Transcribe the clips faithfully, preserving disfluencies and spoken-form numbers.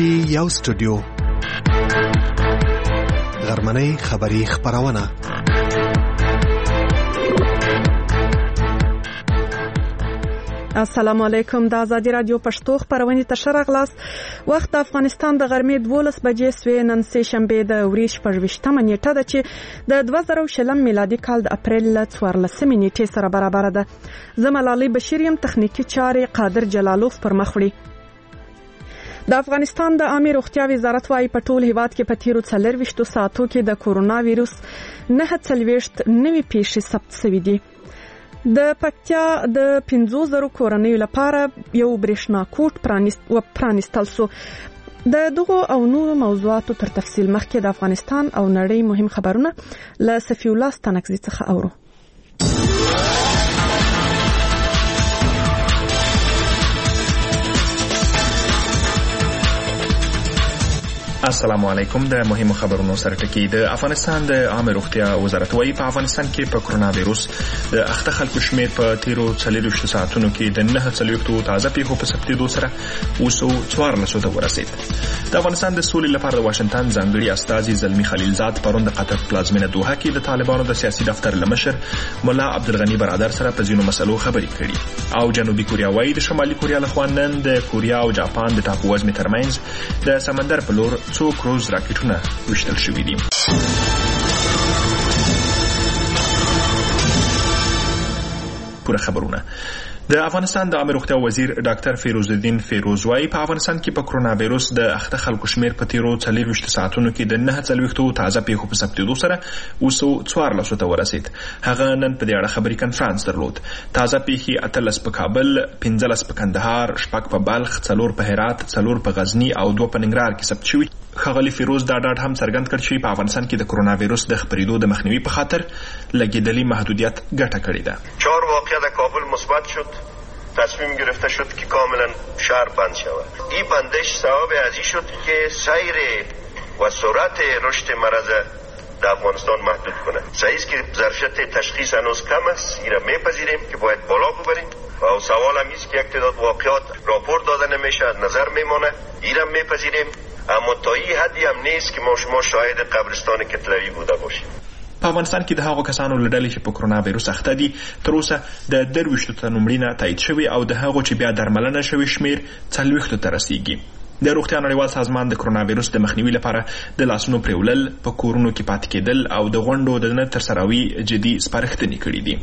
کې یو سټوډیو غرمنۍ خبری خبرونه. السلام علیکم. د آزادی رادیو پښتو خبرونه ته شرغلاس. وخت د افغانستان د غرمې دولس بجې سوې. نن سه شنبه د ورځ شپږ نیټه ده چې د دوه زره شلم میلادي کال د اپریل څوارلسمې نیټې سره برابر ده. زملالي بشیریم تخنیکی چارې قادر جلالوف پر مخ وړي. د افغانستان د عامه روغتیا وزارت وايي په ټول هیواد کې په تیرو څلورويشتو ساعتو کې د کورونا وایروس نه څلويشت نوي پیښې ثبت شوې دي. د پکتیا د پنځو زرو کورنیو لپاره یو برېښنا کوټ پرانست و پرانستل سو. د دغه او نورو موضوعاتو تر تفصیل مخکې د افغانستان او نړۍ مهم خبرونه له صفی الله ستانکزي څخه اورو. السلام علیکم. د مهمو خبرونو سره ټکی. د افغانستان د عامه روغتیا وزارت وايي په افغانستان کې په کرونا وایروس د اخته خلکو شمیر په تیرو څلورويشتو ساعتونو کې د نه څلويختو تازه پیښو په ثبتېدو سره اوسو څوارلسو ته ورسید. د افغانستان د سولې لپاره د واشنگټن ځانګړي استازي زلمی خلیلزاد پرون د قطر پلازمینه دوحه کې د طالبانو د سیاسي دفتر لمشر مولا عبدالغنی برادر سره په ځینو مسلو خبرې کړي. او جنوبي کوریا وايي د شمالي کوریا لخوا نن د کوریا او جاپان د ټاپو وزمې ترمنځ د سمندر په لور څو کروز راکټونه وشتل شوي دي. پوره خبرونه. د افغانستان د عامه روغتیا وزیر ډاکټر فیروز الدین فیروز وايي په افغانستان کې په کرونا وایروس د اخته خلکو شمیر په تیرو څلورويشتو ساعتونو کې د نه څلويختو تازه پیښو په ثبتېدو سره اوسو څوارلسو ته ورسید. هغه نن په دې اړه خبري کنفرانس درلود. تازه پیښې اتلس په کابل، پنځلس په کندهار، شپږ په بلخ، څلور په هرات، څلور په غزنی او دوه په ننګرهار کې ثبت شوي. ښاغلي فیروز دا ډاډ هم څرګند کړ چې په افغانستان کې د کرونا وایروس د خپرېدو د مخنیوي په خاطر لګېدلي محدودیت ګټه کړې ده. چهار واقعه در کابل مثبت شد. تصمیم گرفته شد که کاملا شهر بند شود. این بندش سبب ازی شد که سیر و سرعت رشد مرض در افغانستان محدود کنه. صحیح است که ظرفیت تشخیص هنوز کم است. این را میپذیریم که باید بالا ببریم. و سوال هم است که یک تعداد واقعات راپورت داده نمیشه، از نظر میمانه. این را میپذیریم. اما تا این حدی هم نیست که ما شما شاهد قبرستان کتلوی بوده باشیم. په افغانستان کې د هغو کسانو له ډلې چې په کرونا وایروس اخته دي تر اوسه د درویشتو تنو مړینه تایید شوې او د هغو چې بیا درملنه شوي شمیر څلوېښتو ته رسیږي. د روغتیا نړیوال سازمان د کرونا وایروس د مخنیوي لپاره د لاسونو پریولل، په کورونو کې پاتې کېدل او د غونډو د نه ترسروي جدي سپارښتنې کړي دي.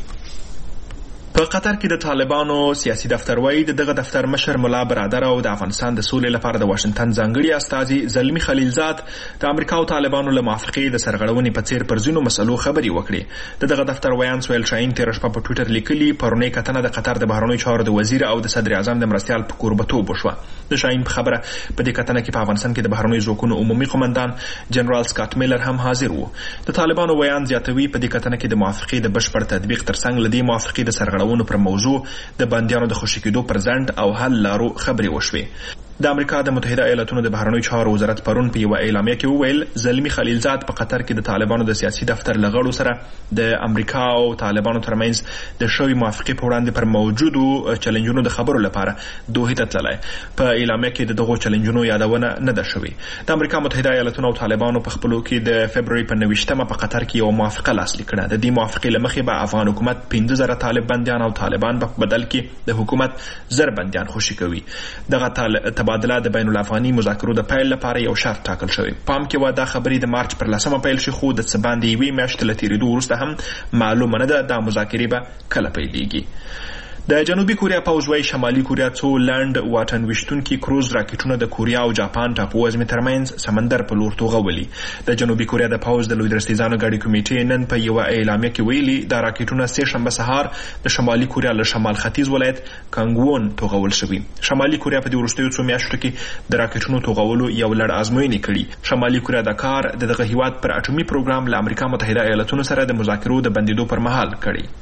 په قطر کې د طالبانو سیاسي دفتر وايي د دغه دفتر مشر مولا برادر او د افغانستان د سولې لپاره د واشنگټن ځانګړي استازي زلمی خلیلزاد د امریکا او طالبانو له موافقې د سرغړونې په څیر پر ځینو مسلو خبرې وکړي. د دغه دفتر ویان سویل شاهین تېره شپه په ټویټر لیکلي پرونۍ کتنه د قطر د بهرنیو چارو د وزیر او د صدر اعظم د مرستیال په کوربتوب وشوه. د شاهین په خبره په دې کتنه کې په افغانستان کې د بهرنیو ځواکونو عمومي قومندان جنرال سکاټ میلر هم حاضر وو. د طالبانو ویان زیاتوي په دې کتنه کې د موافقې د بشپړ تطبیق ترڅنګ له دې موافقې د سرغړونو پر موضوع د بندیانو د خوشي کېدو پر ځنډ او حل لارو خبرې وشوې. د امریکا د متحده ایالاتونو د بهرنیو چارو وزارت پرون په یوه اعلامیه کې وویل زلمی خلیلزاد په قطر کې د طالبانو د سیاسي دفتر له غړو سره د امریکا او طالبانو ترمنځ د شوي موافقې په وړاندې پر موجودو چلنجونو د خبرو لپاره دوحې ته تللی. په اعلامیه کې د دغو چلنجونو یادونه نه ده شوې. د امریکا متحده ایالاتونو او طالبانو په خپلو کې د فبروري په نویشتمه په قطر کې یوه موافقه لاسلیک کړه. د دې موافقې له مخې به افغان حکومت پنځه زره طالب بندیان او طالبان په بدل کې د حکومت زر بندیان خوشي کوي. دغه تبادله د بین الافغاني مذاکرو د پیل لپاره یو شرط ټاکل شوی. پام کې و دا خبرې د مارچ پر لسمه پیل شي خو د څه باندې یوې میاشتې له تېرېدو وروسته هم معلومه نه ده دا مذاکرې به کله پیلېږي. د جنوبي کوریا پوځ وايي شمالي کوریا څو لنډ واټن ویشتونکي کروز راکټونه د کوریا او جاپان ټاپو وزمې ترمنځ سمندر په لور توغولي. د جنوبي کوریا د پوځ د لوی درستیزانو ګاډي کمیټې نن په یوه اعلامیه کې ویلي دا راکټونه سه شنبه سهار د شمالي کوریا له شمال ختیځ ولایت کانګوون توغول شوي. شمالي کوریا په دې وروستیو څو میاشتو کې د راکټونو توغولو یو لړ ازموینې کړي. شمالي کوریا دا کار د دغه هیواد پر اټومي پروګرام له امریکا متحده ایالاتونو سره د مذاکرو د بندېدو پر مهال کړي.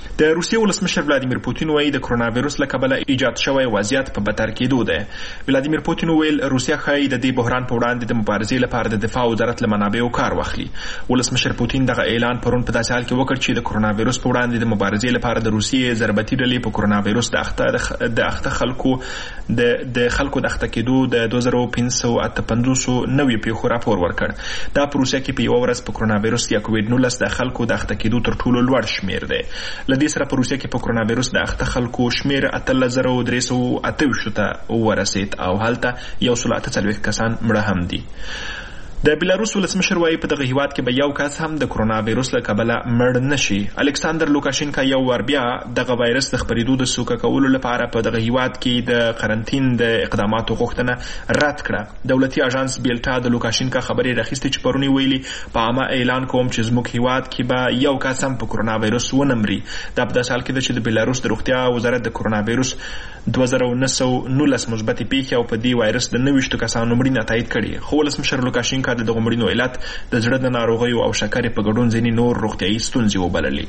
د روسیې ولسمشر ولادیمیر پوتین وایي د کرونا وایرس له کبله ایجاد شوی وضعیت په بدتر کېدو دی. ولادیمیر پوتین ویل روسیه ښایي د دې بحران په وړاندې د مبارزې لپاره د دفاع وزارت له منابعو کار واخلي. ولسمشر پوتین دغه اعلان پرون په داسې حال کې وکړ چې د کرونا وایرس په وړاندې د مبارزې لپاره د روسیې ضربتي ډلې په کرونا وایرس د اخته د اخته خلکو د د خلکو د اخته کېدو د دوه زره پنځه سوه اته پنځوس نوي پیښو راپور ورکړ. دا په روسیه کې په یوه ورځ په کرونا وایرس یا کوویډ نولس د خلکو د اخته کېدو تر ټولو لوړ شمېر دی. له دې سره په روسیه کې په کرونا وایرس د اخته خلکو شمېر اتلس زره درې سوه اته ویشتو ته ورسېد او هلته یو سل اته څلوېښت کسان مړه هم دي. د بیلاروس ولسمشر وایي په دغه هیواد کې به یو کس هم د کرونا وایرس له کبله مړ نشي. الکساندر لوکاشینکا یو وار بیا دغه وایرس د خپرېدو د سوکه کولو لپاره په دغه هیواد کې د قرنطین د اقداماتو غوښتنه رد کړه. دولتي اژانس بیلټا د لوکاشینکا خبرې راخیستې چې پرون ویلي په عامه اعلان کوم چې زموږ هیواد کې به یو کس هم په کرونا وایرس ونه مري. دا په داسې حال کې ده چې د بیلاروس د روغتیا وزارت د کرونا وایرس دوه زره نهه سوه نولس مثبتې پیښې او په دې وایرس د نهه ویشتو کسانو مړینه تایید کړې. خو ولسمشر لوکاشینکا د دغو مړینو علت د زړه د ناروغیو او شکرې په ګډون ځینې نور روغتیایي ستونزې وبللې.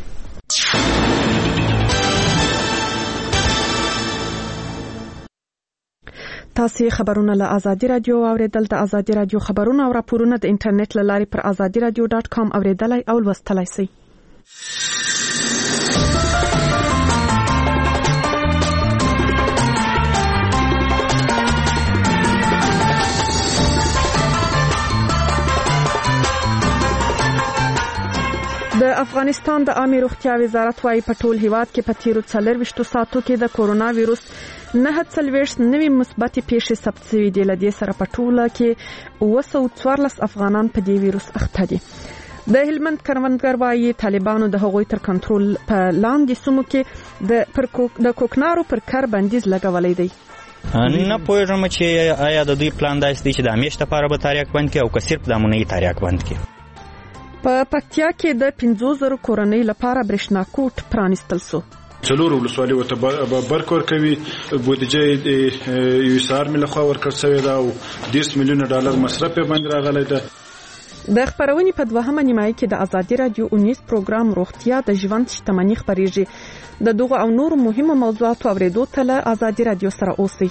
تاسو خبرونه له ازادي رادیو اوریدل. د ازادي رادیو خبرونه او راپورونه د انټرنیټ له لارې پر ازادي رادیو ډاټ کام اوریدلای او لوستلای شئ. د افغانستان د عامه روغتیا وزارت وايي په ټول هیواد کې په تیرو څلوېښتو ساعتو کې د کورونا وایرس نهه څلوېښت نوي مثبتې پیښې ثبت شوي دي. له دې سره په ټوله کې اوه سوه څوارلس افغانان په دې وایرس اخته دي. د هلمند کروندګر وايي طالبانو د هغوی تر کنټرول په لاندې سیمو کې د د کوکنارو پر کار بندیز لګولی دی. نه پوهېږم چې آیا د دوی پلان داسې دی چې د همیش لپاره به تاریخ بند کړي او که صرف د امونۍ تاریخ بند کړي. په پکتیا کې د پنځو زرو کورنۍ لپاره برېښنا کوټ پرانیستل شو. څلور ولسوالۍ ورته برق ورکوي. بودیجه یو اس آر مې لخوا ورکړل شوې ده او دېرش میلیونه ډالر مصرف یې باندې راغلی ده. د خپرونې په دوهمه نیمایي کې د ازادي رادیو اونیز پروګرام روغتیا د ژوند شتمني خپرېږي. د دغو او نورو مهمو موضوعاتو اورېدو ته له ازادي رادیو سره اوسئ.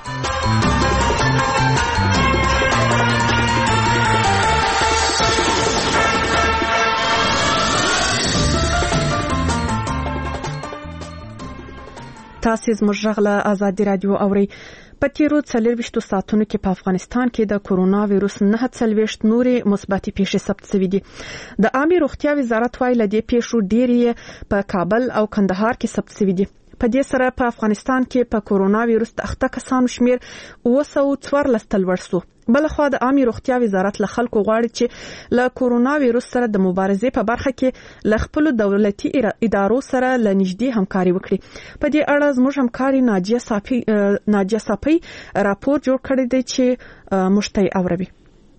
تاسو زموږ غږ له ازادي رادیو اورئ. په تیرو څلوېښتو ساعتونو کې په افغانستان کې د کورونا وایرس نهه څلوېښت نورې مثبتې پیښې ثبت شوي دي. د عامه روغتیا وزارت وايي له دې پیښو ډېرې په کابل او کندهار کې ثبت شوي دي. په دې سره په افغانستان کې په کورونا وایرس د اخته کسانو شمیر اوه سوه څوارلس ته لوړ شو. بلخوا د عامه روغتیا وزارت له خلکو غواړي چې له کورونا وایرس سره د مبارزې په برخه کې له خپل دولتي ادارو سره له نږدې همکاري وکړي. په دې اړه زموږ همکاري ناجیه صافي ناجیه صافي راپور جوړ کړی دی چې مشتي اوروي.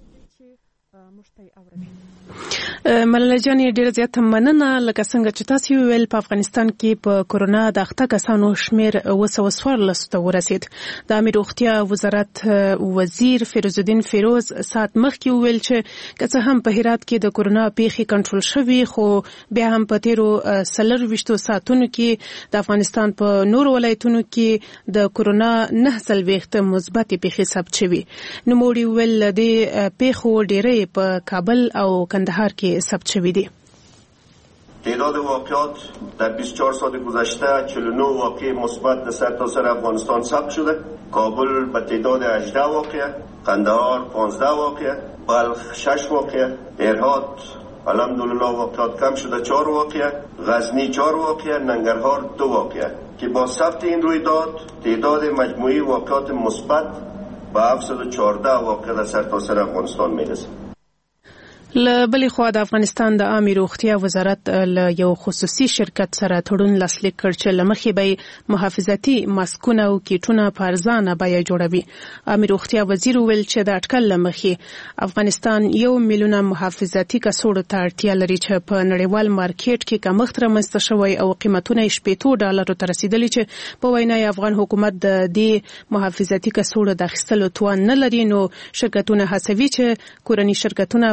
ملاله جان ډیره زیاته مننه. لکه څنګه چې تاسو ویل په افغانستان کې په کورونا د اخته کسانو شمیر اوه سوه څوارلس ته ورسید. د عامه روغتیا وزارت وزیر فیروز الدین فیروز ساعت مخکې ویل چې که څه هم په هرات کې د کورونا پیښې کنټرول شوي خو بیا هم په تیرو څلوېښتو ساعتونو کې د افغانستان په نورو ولایتونو کې د کورونا نهه څلوېښت مثبتې پیښې ثبت شوي. نوموړي ویل د پیښو ډیرې په کابل او کندهار کې ثبت شوی دی. تعداد واقعات در بیست و چهار ساعت گذشته چهل و نه واقعه مثبت در سرتاسر افغانستان ثبت شده. کابل به تعداد هجده واقعه، قندهار پانزده واقعه، بلخ شش واقعه، هرات الحمدلله واقعات کم شده چهار واقعه، غزنی چهار واقعه، ننگرهار دو واقعه که با ثبت این رویداد تعداد مجموعی واقعات مثبت به هفتصد و چهارده واقعه در سرتاسر افغانستان میرسه. له بلې خوا د افغانستان د عامه روغتیا وزارت له یو خصوصي شرکت سره تړون لاسلیک کړ چې له مخې به محافظتي ماسکونه او کیټونه په ارزانه بیه جوړوي. عامه روغتیا وزیر ویل چې د اټکل له مخې افغانستان یو میلیونه محافظتي کڅوړو ته اړتیا لري چې په نړیوال مارکیټ کې کمښت رامنځته شوی او قیمتونه یې شپېتو ډالرو ته رسیدلي چې په وینا افغان حکومت د دې محافظتي کڅوړو د اخیستلو توان نه لري. نو شرکتونه هڅوي چې کورني شرکتونه په دې برخه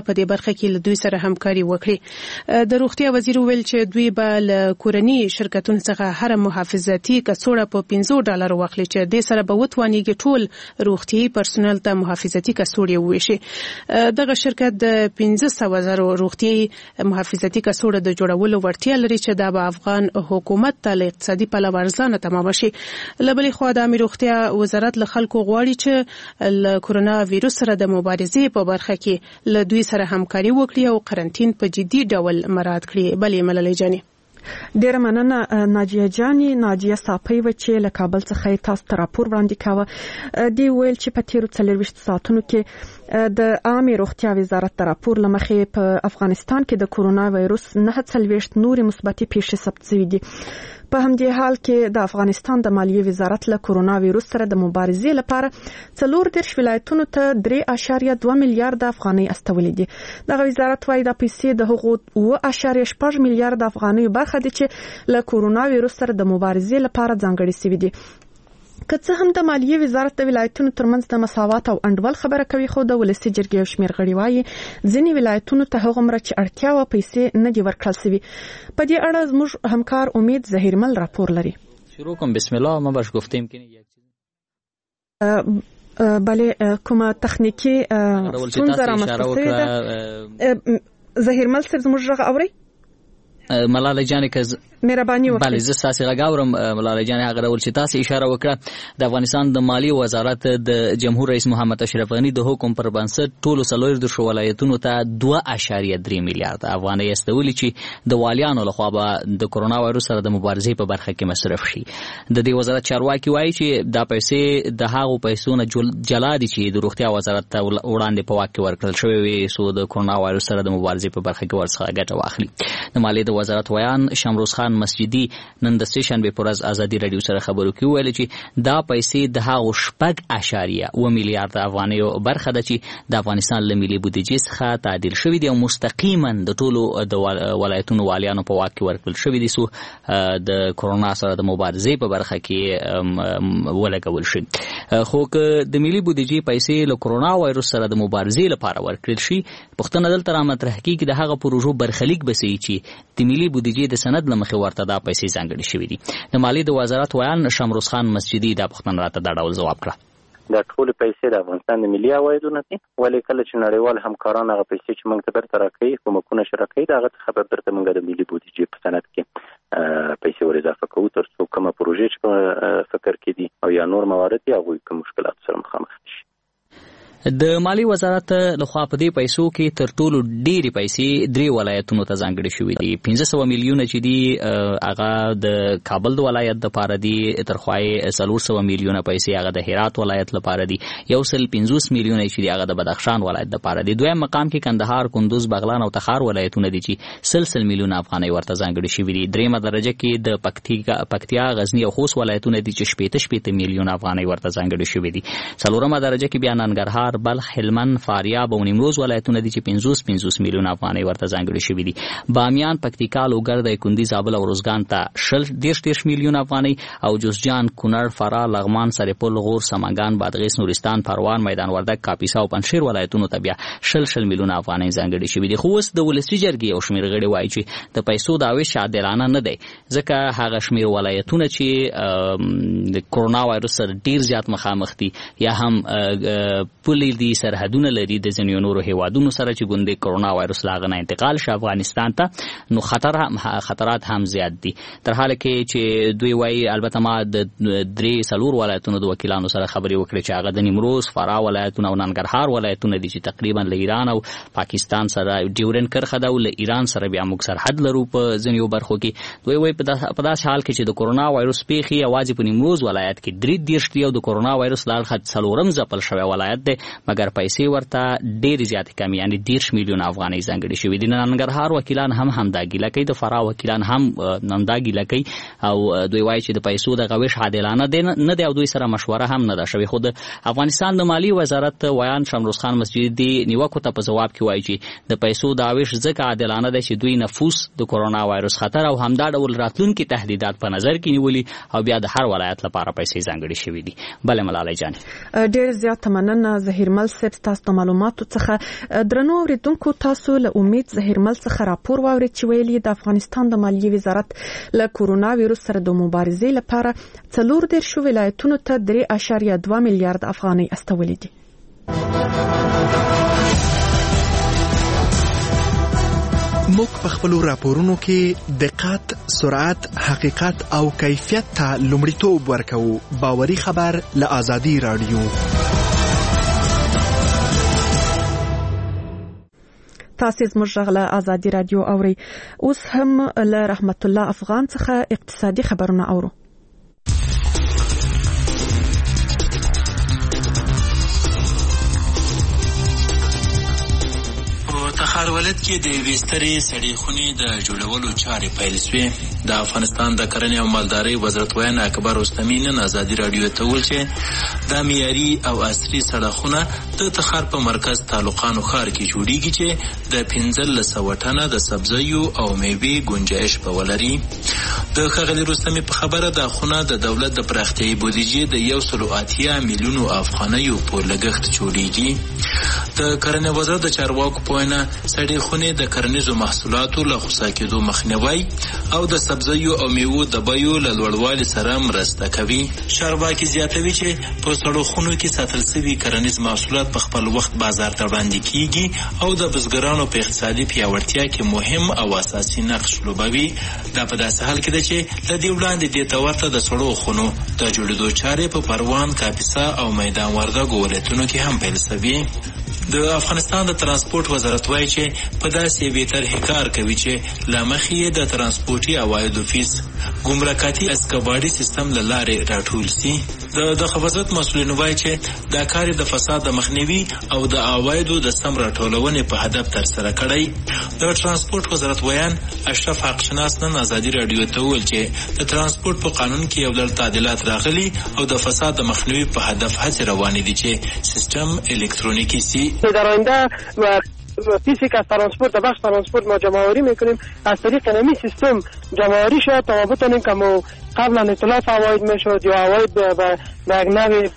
برخه کې له دوی سره همکاري وکړي. د روغتیا وزیر ویل چې دوی به له کورني شرکتونو څخه هر محافظتي کڅوړه په پنځه ډالر واخلي چې د سره به وتوانیږي ټول روغتي پرسونل ته محافظتي کڅوړې وویشي. دغه شرکت د پنځه سوه زره روغتي محافظتي کڅوړه د جوړولو وړتیا لري چې دا به افغان حکومت ته له اقتصادي پلوه ارزانه تمام شي. له بلې خوا د روغتیا وزارت له خلکو غواړي چې له کورونا وایروس سره د مبارزې په برخه کې له دوی سره همکاري وکړي او قرنټین په جدي ډول مراعات کړي. بلې ملالۍ جانې ډیره مننه ناجیه جاني. ناجیه صافی و چې له کابل څخه تاسو ته راپور وړاندې کاوه. دی ویل چې په تیرو څلوېښتو ساعتونو کې د عامه روغتیا وزارت د راپور لمخې په افغانستان کې د کورونا وایروس نه څلوېښت نورې مثبتې پیښې ثبت شوې دي. په همدې حال کې د افغانستان د مالیې وزارت له کورونا وایروس سره د مبارزې لپاره څلور دېرش ولایتونو ته درې اعشاریه دوه میلیارډ افغانۍ استولې دي. دغه وزارت وايي د پیسې د هغو اوه اعشاریه شپږ میلیارډ افغانۍ برخه دي چې له کورونا وایروس سره د مبارزې لپاره ځانګړې شوې دي. که څه هم د مالیې وزارت د ولایتونو ترمنځ د مساوات او انډول خبره کوي، خو د ولسي جرګې یو شمېر غړي وايي ځینې ولایتونو ته هغومره چې اړتیا وه پیسې نه دي ورکړل شوي. په دې اړه زموږ همکار امید ظهیرمل راپور لري. شروع کنم. بسم الله. ما باش گفتیم که یک چیز بله کومه تخنیکی ستونزه رامنځته شوې ده. ظهیرمل صاحب زموږ غږ اورئ؟ ملاله جان که مهرباني وکړئ. بله زه ستاسې غږ اورم ملاله جان. هغه ډول چې تاسې اشاره وکړه د افغانستان د مالیې وزارت د جمهور رئیس محمد اشرف غني د حکم پر بنسټ ټولو څلور دېرشو ولایتونو ته دوه اعشاریه درې میلیارډ افغانۍ استولي چې د والیانو لخوا به د کورونا وایروس سره د مبارزې په برخه کې مصرف شي. د دې وزارت چارواکي وایي چې دا پیسې د هغو پیسو نه جلا دي چې د روغتیا وزارت ته وړاندې په واک کې ورکړل شوې وي څو د کورونا وایروس سره د مبارزې په برخه کې ورڅخه ګټه واخلي. د مالیې د وزارت ویان شمروز خان مسجدي نن د سې شنبې پر ورځ ازادي رادیو سره خبرو کې ویل چې دا پیسې د هغو شپږ اعشاریه اوه میلیارډ افغانیو برخه ده چې د افغانستان له ملي بودیجې څخه تعدیل شوي دي او مستقیما د ټولو د ولایتونو والیانو په واک کې ورکړل شوي دي څو د کورونا سره د مبارزې په برخه کې ولګول شي. خو که د ملي بودیجې پیسې له کورونا وایروس سره د مبارزې لپاره ورکړل شي، پوښتنه دلته رامطرح کېږي د هغه پروژو برخلیک به څه چې د ملي بودیجې د سند له مخې ورته دا پیسې ځانګړې شوې دي. د مالیې د وزارت ویان شمروز خان مسجدي دا پوښتنه راته دا ډول ځواب کړه. دا ټولې پیسې د افغانستان د ملي عوایدو نه دي، ولې کله چې نړیوال همکاران هغه پیسې چې موږ ته درته راکوي، کومکونه چې راکوي، د هغه څخه به بیرته موږ د ملي بودیجې په سند کې پیسې ور اضافه کوو تر څو کومه پروژې چې په فکر کې دي او یا نور موارد دي هغوی کوم مشکلات سره مخامخ شي. د مالی وزارت لخوا په دې پیسو کې تر ټولو ډېرې پیسې درې ولایتونو ته ځانګړې شوې دي. پنځه سوه میلیونه چې دي هغه د کابل د ولایت دپاره دي، تر خوا یې څلور سوه میلیونه پیسې هغه د هرات ولایت لپاره دي، یو سل پنځوس میلیونه چې دي هغه د بدخشان ولایت دپاره دي. دویم مقام کې کندهار، کندوز، بغلان او تخار ولایتونه دي چې سل سل میلیونه افغانۍ ورته ځانګړې شوې دي. دریمه درجه کې د پکتیا، غزني او خوست ولایتونه دي چې شپېته شپېته میلیونه افغانۍ ورته ځانګړې شوې دي. څلورمه درجه کې بیا ننګرهار، بلخ، هلمند، فاریاب او نیمروز ولایتونه دي چې پنځوس پنځوس میلیونه افغانۍ ورته ځانګړې شوې دي. بامیان، پکتیکا، لوګر، کندي، زابل او روزګان ته شل دېرش دېرش میلیونه افغانۍ او جوزجان، کونړ، فراه، لغمان، سرپل، غور، سمنګان، بادغیس، نورستان، پروان، میدان وردګ، کاپیسا او پنجشیر ولایتونو ته بیا شل شل میلیونه افغانۍ ځانګړې شوې دي. خو اوس د ولسي جرګې یو شمېر غړي وایي چې د پیسو دا ویش عادلانه نه دی، ځکه هغه شمېر ولایتونه چې د کورونا وایروس سره ډېر زیات مخامخ دي یا هم پولې دي، سرحدونه لري د ځینو نورو هیوادونو سره چې ګوندې کورونا وایروس له هغه نه انتقال شي افغانستان ته، نو خطر خطرات هم زیات دي. تر حاله کې چې دوی وایي، البته ما د درې څلور ولایتونو د وکیلانو سره خبرې وکړې چې هغه د نیمروز، فراه ولایتونه او ننګرهار ولایتونه دي چې تقریبا له ایران او پاکستان سره ډیورن کرښه ده او له ایران سره بیا موږ سرحد لرو په ځینو برخو کې. دوی وایي په داسې حال کې چې د کورونا وایروس پیښې یوازې په نیمروز ولایت کې درې دېرش دي او د کورونا وایروس له اړخه څلورم ځپل شوی ولایت دی، مګر پیسې ورته ډېرې زیاتې کمې یعنې دېرش میلیونه افغانۍ ځانګړې شوې دي. ننګرهار وکیلان هم همدا ګیله کوي، د فراه وکیلان هم همدا ګیله کوي او دوی وایي چې د پیسو دغه ویش عادلانه نه دی او دوی سره مشوره هم نه ده شوې. خو د افغانستان د مالی وزارت ویان شمروز خان مسجدي نیوکو ته په ځواب کې وایي چې د پیسو دا ویش ځکه عادلانه دی چې دوی نفوس د کورونا وایروس خطر او همدا ډول راتلونکي تهدیدات په نظر کې نیولي او بیا د هر ولایت لپاره پیسې ځانګړې شوې دي. بله ملالۍ جان، ډېر زیات مننه زهیرمل صاحب تاسو د معلوماتو څخه درنو اوریدونکو تاسو له امید زهیرمل څخه راپور واورئ چې ویلي د افغانستان د مالیې وزارت له کورونا وایروس سره د مبارزې لپاره څلور دېرشو ولایتونو ته درې اعشاریه دوه میلیارډ افغانۍ استولې دي. موږ په خپلو راپورونو کې دقت، سرعت، حقیقت او کیفیت ته لومړیتوب ورکوو. باوري خبر له آزادي رادیو. تاسو زموږ غږ له آزادي رادیو اورئ. اوس هم له رحمت الله افغان څخه اقتصادي خبرونه اورو. تخار ولایت کې د یوې سترې سړې خونې د جوړولو چارې پیل شوې. د افغانستان د کرنې او مالدارۍ وزارت ویان اکبر رستمي نن آزادي راډیو ته وویل چې دا معیاري او عصري سړکونه د تخار په مرکز تعلقانو ښار کې جوړیږي چې د پنځلس سوه ټنه د سبزیو او میوې گنجایش به ولري. د ښاغلي رستمي په خبره دا خونه د دولت د پراختیایي بودیجې د یو سلو اتیا میلیونو افغانیو په لګښت جوړیږي. د کرنې وزارت د چارواکو په وینا سړې خونې د کرنیزو محصولاتو له خسا کېدو مخنیوی او د سبزیو او میوو د بیو له لوړوالي سره مرسته کوي. چارواکي زیاتوي چې په سړو خونو کې ساتل شوي کرنیز محصولات په خپل وخت بازار ته وړاندې کیږي او د بزګرانو په اقتصادي پیاوړتیا کې مهم او اساسي نقش لوبوي. دا په داسې حال کې ده چې له دې وړاندې دې ته ورته د سړو خونو د جوړېدو چارې په پروان، کاپیسا او میدان وردګو ولایتونو کې هم پیل شوي. د افغانستان د ترانسپورت وزارت وایي چې په داسې یوې طرحې کار کوي چې له مخې یې د ترانسپورتي عوایدو فیس ګمرکاتي اسکباډي سیستم له لارې راټول سي. د دغه وزارت مسؤلین وایي چې دا کار د فساد د مخنیوي او د عوایدو د سم راټولونې په هدف ترسره کړی. د ترانسپورت وزارت ویان اشرف حقشناس نن آزادي راډیو ته وویل چې د ترانسپورت په قانون کې یو لړ تعدیلات راغلي او د فساد د مخنیوي په هدف هڅې روانې دي چې سیستم الکترونیکی سي. در آینده و فیزیک از ترانسپورت و بخش ترانسپورت ما جمع‌آوری میکنیم از طریق نمی سیستم جمع‌آوری شد تا بتونیم که ما قبلا اطلاف عواید میشد یا عواید به یک نوع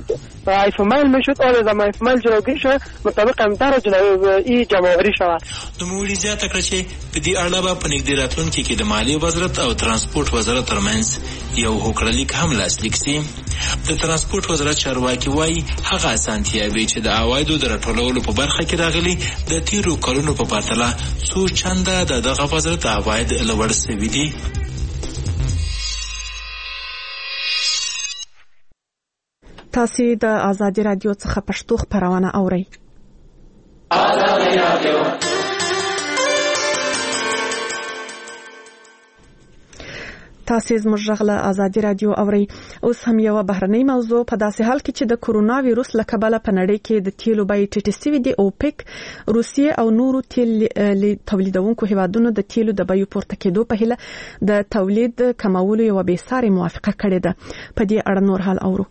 ایف مایل میشد آن از ایف مایل جلوگیری شد مطابق امتر ای جمع‌آوری شود. نوموړي زیاته کړه چې په دې اړه به په نږدې راتلونکي کې د مالیې وزارت او ترانسپورت وزارت ترمنځ یو هوکړلیک هم لاسلیک سي. د ترانسپورت وزارت چارواکي وایي هغه اسانتیاوې چې د عوایدو د راټولولو په برخه کې راغلي د تیرو کلونو په پرتله څو چنده د دغه وزارت عواید لوړ شوي دي. تاسو د آزادي رادیو څخه پښتو خبرونه اورئ. آزادي رادیو تاسو زموږ غږ له آزادي رادیو اورئ. اوس هم یو بهرنۍ موضوع په داسې حال کې چې د کورونا وایروس له کبله په نړۍ کې د تیلو بیې ټیټې شوې دي. اوپک روسیې او نورو تیل تولیدونکو هیوادونو د تیلو د بیو پورته کېدو په هیله د تولید کمولو یوه بېسارې موافقه کړې ده. په دې اړه نور حال اورو.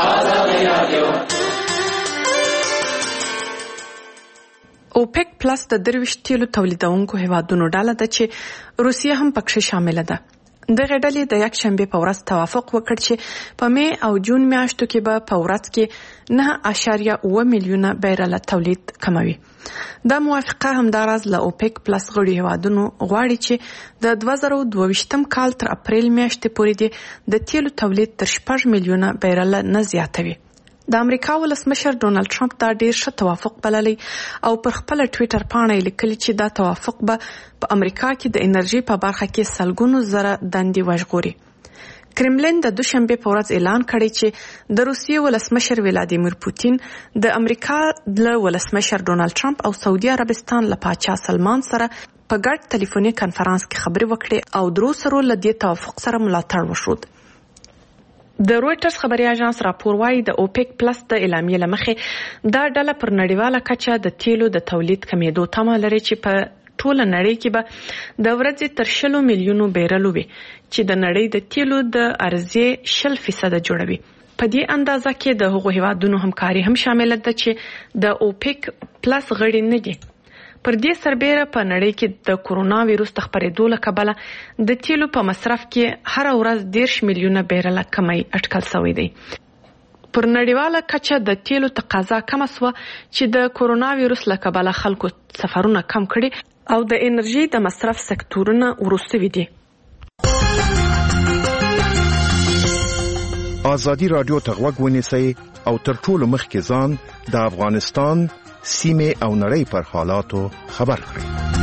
اوپک پلس د درویشت تیلو تولیدونکو هیوادونو ډله ده چې روسیه هم پکې شامل ده. دغه ډلې د یک شنبه په ورځ توافق وکړ چې په می او جون میاشتو کې به په ورځ کې نه اعشاریه اوه میلیونه بیرل تولید کموي. دا موافقه همداراز له اوپک پلس غړي هیوادونو غواړي چې د دوه زره دوه ویشتم کال تر اپریل میاشتې پورې د تیلو تولید تر شپږ میلیونه بیرل نه زیاتوي. د امریکا ولسمشر ډونالد ټرمپ دا ډیر ښه توافق بللی او پر خپل ټوئیټر پاڼه لیکلی چې دا توافق به په امریکا کې د انرژي په برخه کې سلګونو زره دندې وژغوري. کرملین د دوشنبه په ورځ اعلان کړی چې د روسیې ولسمشر ولادیمیر پوتین د امریکا د ولسمشر ډونالد ټرمپ او سعودي عربستان له پاچا سلمان سره په ګډ ټلیفوني کانفرنس کې خبرې وکړې او درو سره له دې توافق سره ملاتړ وشود. د رويټرز خبري اژانس راپور وايي د اوپک پلس د اعلامیې لمخې دا ډله پر نړیواله کچه د تیلو د تولید کمیدو تمه لري چې په ټوله نړۍ کې به د ورځې تر شلو میلیونو بیرلو وي چې د نړۍ د تیلو د عرضې شل فیصد جوړوي. په دې اندازه کې د هغو هیوادونو همکاري هم شامل ده چې د اوپک پلس غړي نه دي. پر دې سربېره په نړۍ کې د کورونا وایروس د خپرېدو له کبله د تیلو په مصرف کې هر ورځ دیرش میلیونه بیرله کمی اټکل شوی دی. پر نړیواله کچه د تیلو تقاضا کمه سوه چې د کورونا وایرس له کبله خلکو سفرونه کم کړي او د انرژي د مصرف سکتورونه وروستوي دي. ازادي رادیو ته غوږ ونیسئ او تر ټولو مخکې ځان د افغانستان سیمې او نړۍ پر حالاتو خبر کړئ.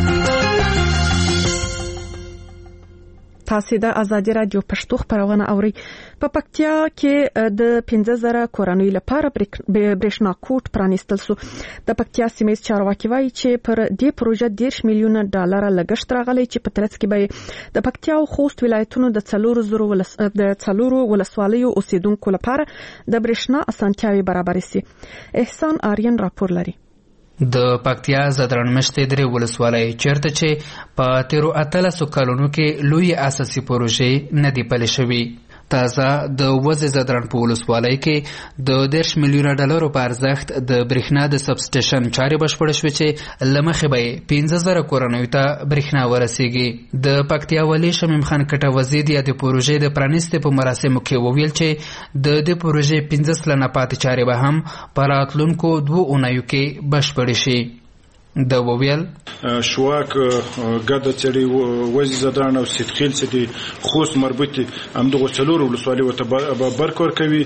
تاسو د ازادي رادیو پښتو خبرونه اورئ. په پکتیا کې د پنځه زره کورنۍ لپاره برېښنا کوټ پرانیستل شو. د پکتیا سیمې چارواکي وایي چې پر دې پروژه دېرش میلیونه ډالر لګښت راغلی چې په ترڅ کې به د پکتیا او خوست ولایتونو د څلورو زرو ولس د څلورو ولسوالیو اوسیدونکو لپاره د برېښنا اسانتیاوي برابرې شي. احسان آریان راپور لري. د پکتیا زدرنمشتې درې ولسوالۍ چیرته چې په تیرو اتلسو کلونو کې لوی اساسي پروژې نه دي پلي شوي. تازه د وزې زدرن په ولسوالۍ کې د دېرش میلیونه ډالرو په ارزښت د برېښنا د سب سټیشن چارې بشپړې شوې چې له مخې به یې پنځه زره کورنیو ته برېښنا ورسیږي. د پکتیا والي شمیم خان کټه وزیر یا د پروژې د پرانیستې په مراسمو کې وویل چې د دې پروژې پنځه سلنه پاتې چارې به هم په راتلونکو دوو اونیو کې بشپړې شي. د وویل شواک ګډه چړي وزي زدان او سیدخیل سدي خوست مربوطي همدغه څلور ولسوالۍ وته برکور کوي.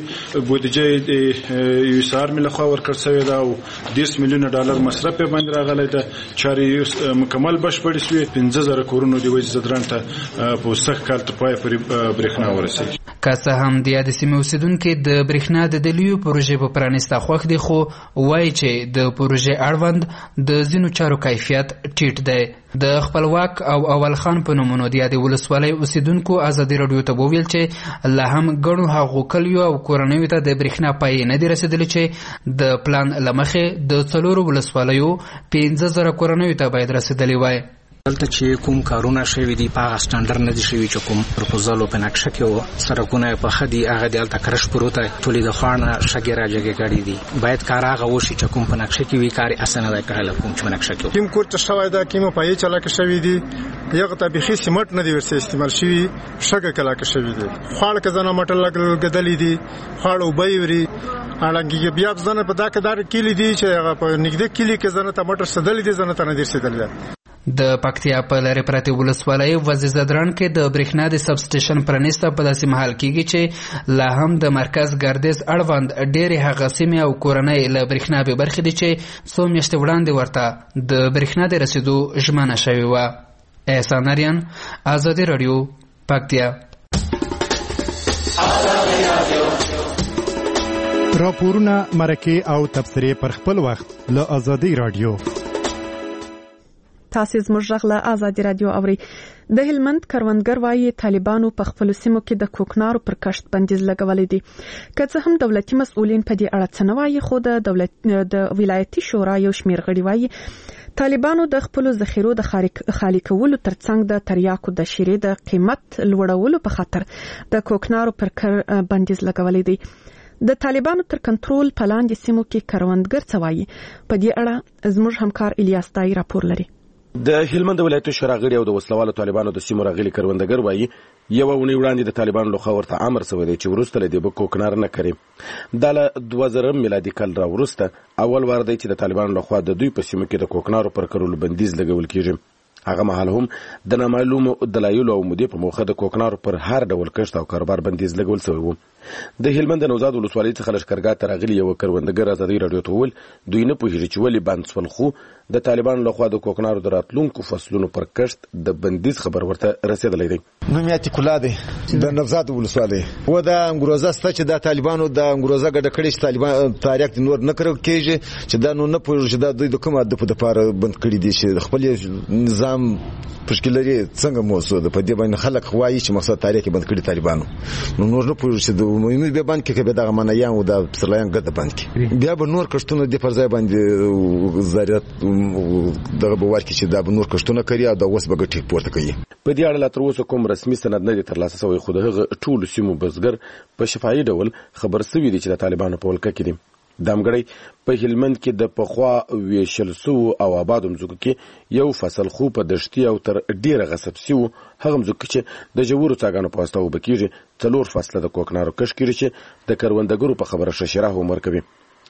بودجه یو سار مل خو ورکړ شوی دا او دېرش میلیونه ډالر مصرف په باندې راغلی دا چاري مکمل بشپړ شوی. پنځه زره کورونو دی وزي زدان ته په سخت کال ته پای پر برېښنا ورسېږي. که څه هم د یاد سیمې اوسیدونکو د برېښنا د دلیو پروژې په پرانیسته خوښ دي خو وایي چې د پروژې اړوند د نو چارو کیفیت ټیټ دی. د خپلواک او اول خان په نومونو د یادې ولسوالۍ اوسیدونکو ازادي رادیو ته وویل چې لا هم ګڼو هغو کلیو او کورنیو ته د برېښنا پای نه دی رسېدلی چې د پلان له مخې د څلورو ولسوالیو پنځه زره کورنیو ته باید رسېدلی وای. دلته چې کوم کارونه شوي دي په هغه سټانډرډ نه دي شوي چې کوم پروپوزل په نقشه کې و. سړکونه په ښه دي، هغه دلته کرش پروت دی، ټولې د خواړه شګې راجګې کړي دي. باید کار هغه وشي چې کوم په نقشه کې وي کار اسانه دی کړل کوم چې په نقشه کې کوم کور ته شوی دا کوم پای چلا کې شوی دي یغه ته بخي سیمټ نه دی ورسې استعمال شوی شګه کلا کې شوی دي. خواړه کې ځنه مټل لګدلې دي، خواړه وبېوري اړانګي بیا ځنه په دا کدار کلی دي چې هغه په نګد کلی کې ځنه ته مټر سدلې دي ځنه ته نه دي سدلې. د پکتیا په لری پرتی ولسوالۍ وزې زدران کې د برېښنا د سب سټیشن پرانیسته په داسې محل کېږي چې لا هم د مرکز ګردیز اړوند ډېرې هغه سیمې او کورنۍ له برېښنا بې برخې دي چې څو میاشتې وړاندې ورته د برېښنا د رسېدو ژمنه شوې وه. احسان اریان، ازادي رادیو، پکتیا. راپورونه، مرکې او تبصرې پر خپل وخت له ازادي رادیو. تاسو زموږ غږ له ازادي رادیو اورئ. د هلمند کروندګر وایي طالبانو په خپل سیمو کې د کوکنارو پر کښت بندیز لګولې دي. که څه هم دولتي مسؤلین په دې اړه څه نه وایي خو د دولت د ولایتي شورا یو شمېر غړي وایي طالبانو د خپل ذخیرو د خالي کولو ترڅنګ د تریاکو د شیرې د قیمت لوړولو په خاطر د کوکنارو پر کر بندیز لګولې دي. د طالبانو تر کنټرول په لاندې سیمو کې کروندګر څه وایي په دې اړه زموږ همکار الیاس دای راپور لري. د هلمند ولایت شورا غړي او د وسلوالو طالبانو د سیمو راغلي کروندګر وایي یو ونی وړاندې د طالبانو لخوا ورته امر شوی دی چې وروسته له دې به کوکنار نه کړي. دا له دوه زره میلادي کال را وروسته اول وار دی چې د طالبانو لخوا د دوی په سیمو کې د کوکنارو پر کرلو بندیز لګول کیږي. هغه مهال هم د نامعلومو دلایلو او مودې په موخه د کوکنارو پر هر ډول کښت او کاروبار بندیز لګول شوی و. د هلمند نوزاد ولسوالۍ څخه لښکرګاه ته راغلي یو کروندګر ازادي رادیو ته وویل دوی نه پوهېږي چې ولې بند شول خو د طالبانو لخوا د کوکنارو د راتلونکو فصلونو پر کښت د بندیز خبر ورته رسېدلی دی. نوم یې عتیق الله دی د نوزاد ولسوالۍ و د انګروزه سته چې د طالبانو د انګروزه ګډه کړې چې طالبان تاریخ نور نه کړو کېږي چې دا نو نه پوهېږي چې دا دوی د کوم هدف لپاره بند کړي دي چې خپل نظام مشکل لري څنګه موضوع ده په دې باندې خلک وایي چې مقصد تاریخ بند کړي طالبانو نو نور نه پوهېږي چې د مهمه به باندې کې به دغه منایان او د سرلایان ګډه باندې کې بیا به نور کښتونه د پر ځای باندې زریات دغه به ورکړي چې دا به نور کښتونه کوي او د اوس به ګټې پورته کوي. په دې اړه لا تر اوسه کوم رسمي سند نه دی ترلاسه شوی خو د هغه ټولو سیمو بزګر په شفاهي ډول خبر شوي دي چې د طالبانو په ولکه کې دي. دامګړی په هلمند کې د پخوا ویشل سو او آبادو مځکو کې یو فصل خو په دشتي او تر ډیره غصب سو هغه مځکو چې د ژورو څاګانو په واسطه وبکیږي څلور فصله د کوکنارو کښت کړي چې د کروندګرو په خبره ششره هم ورکوي.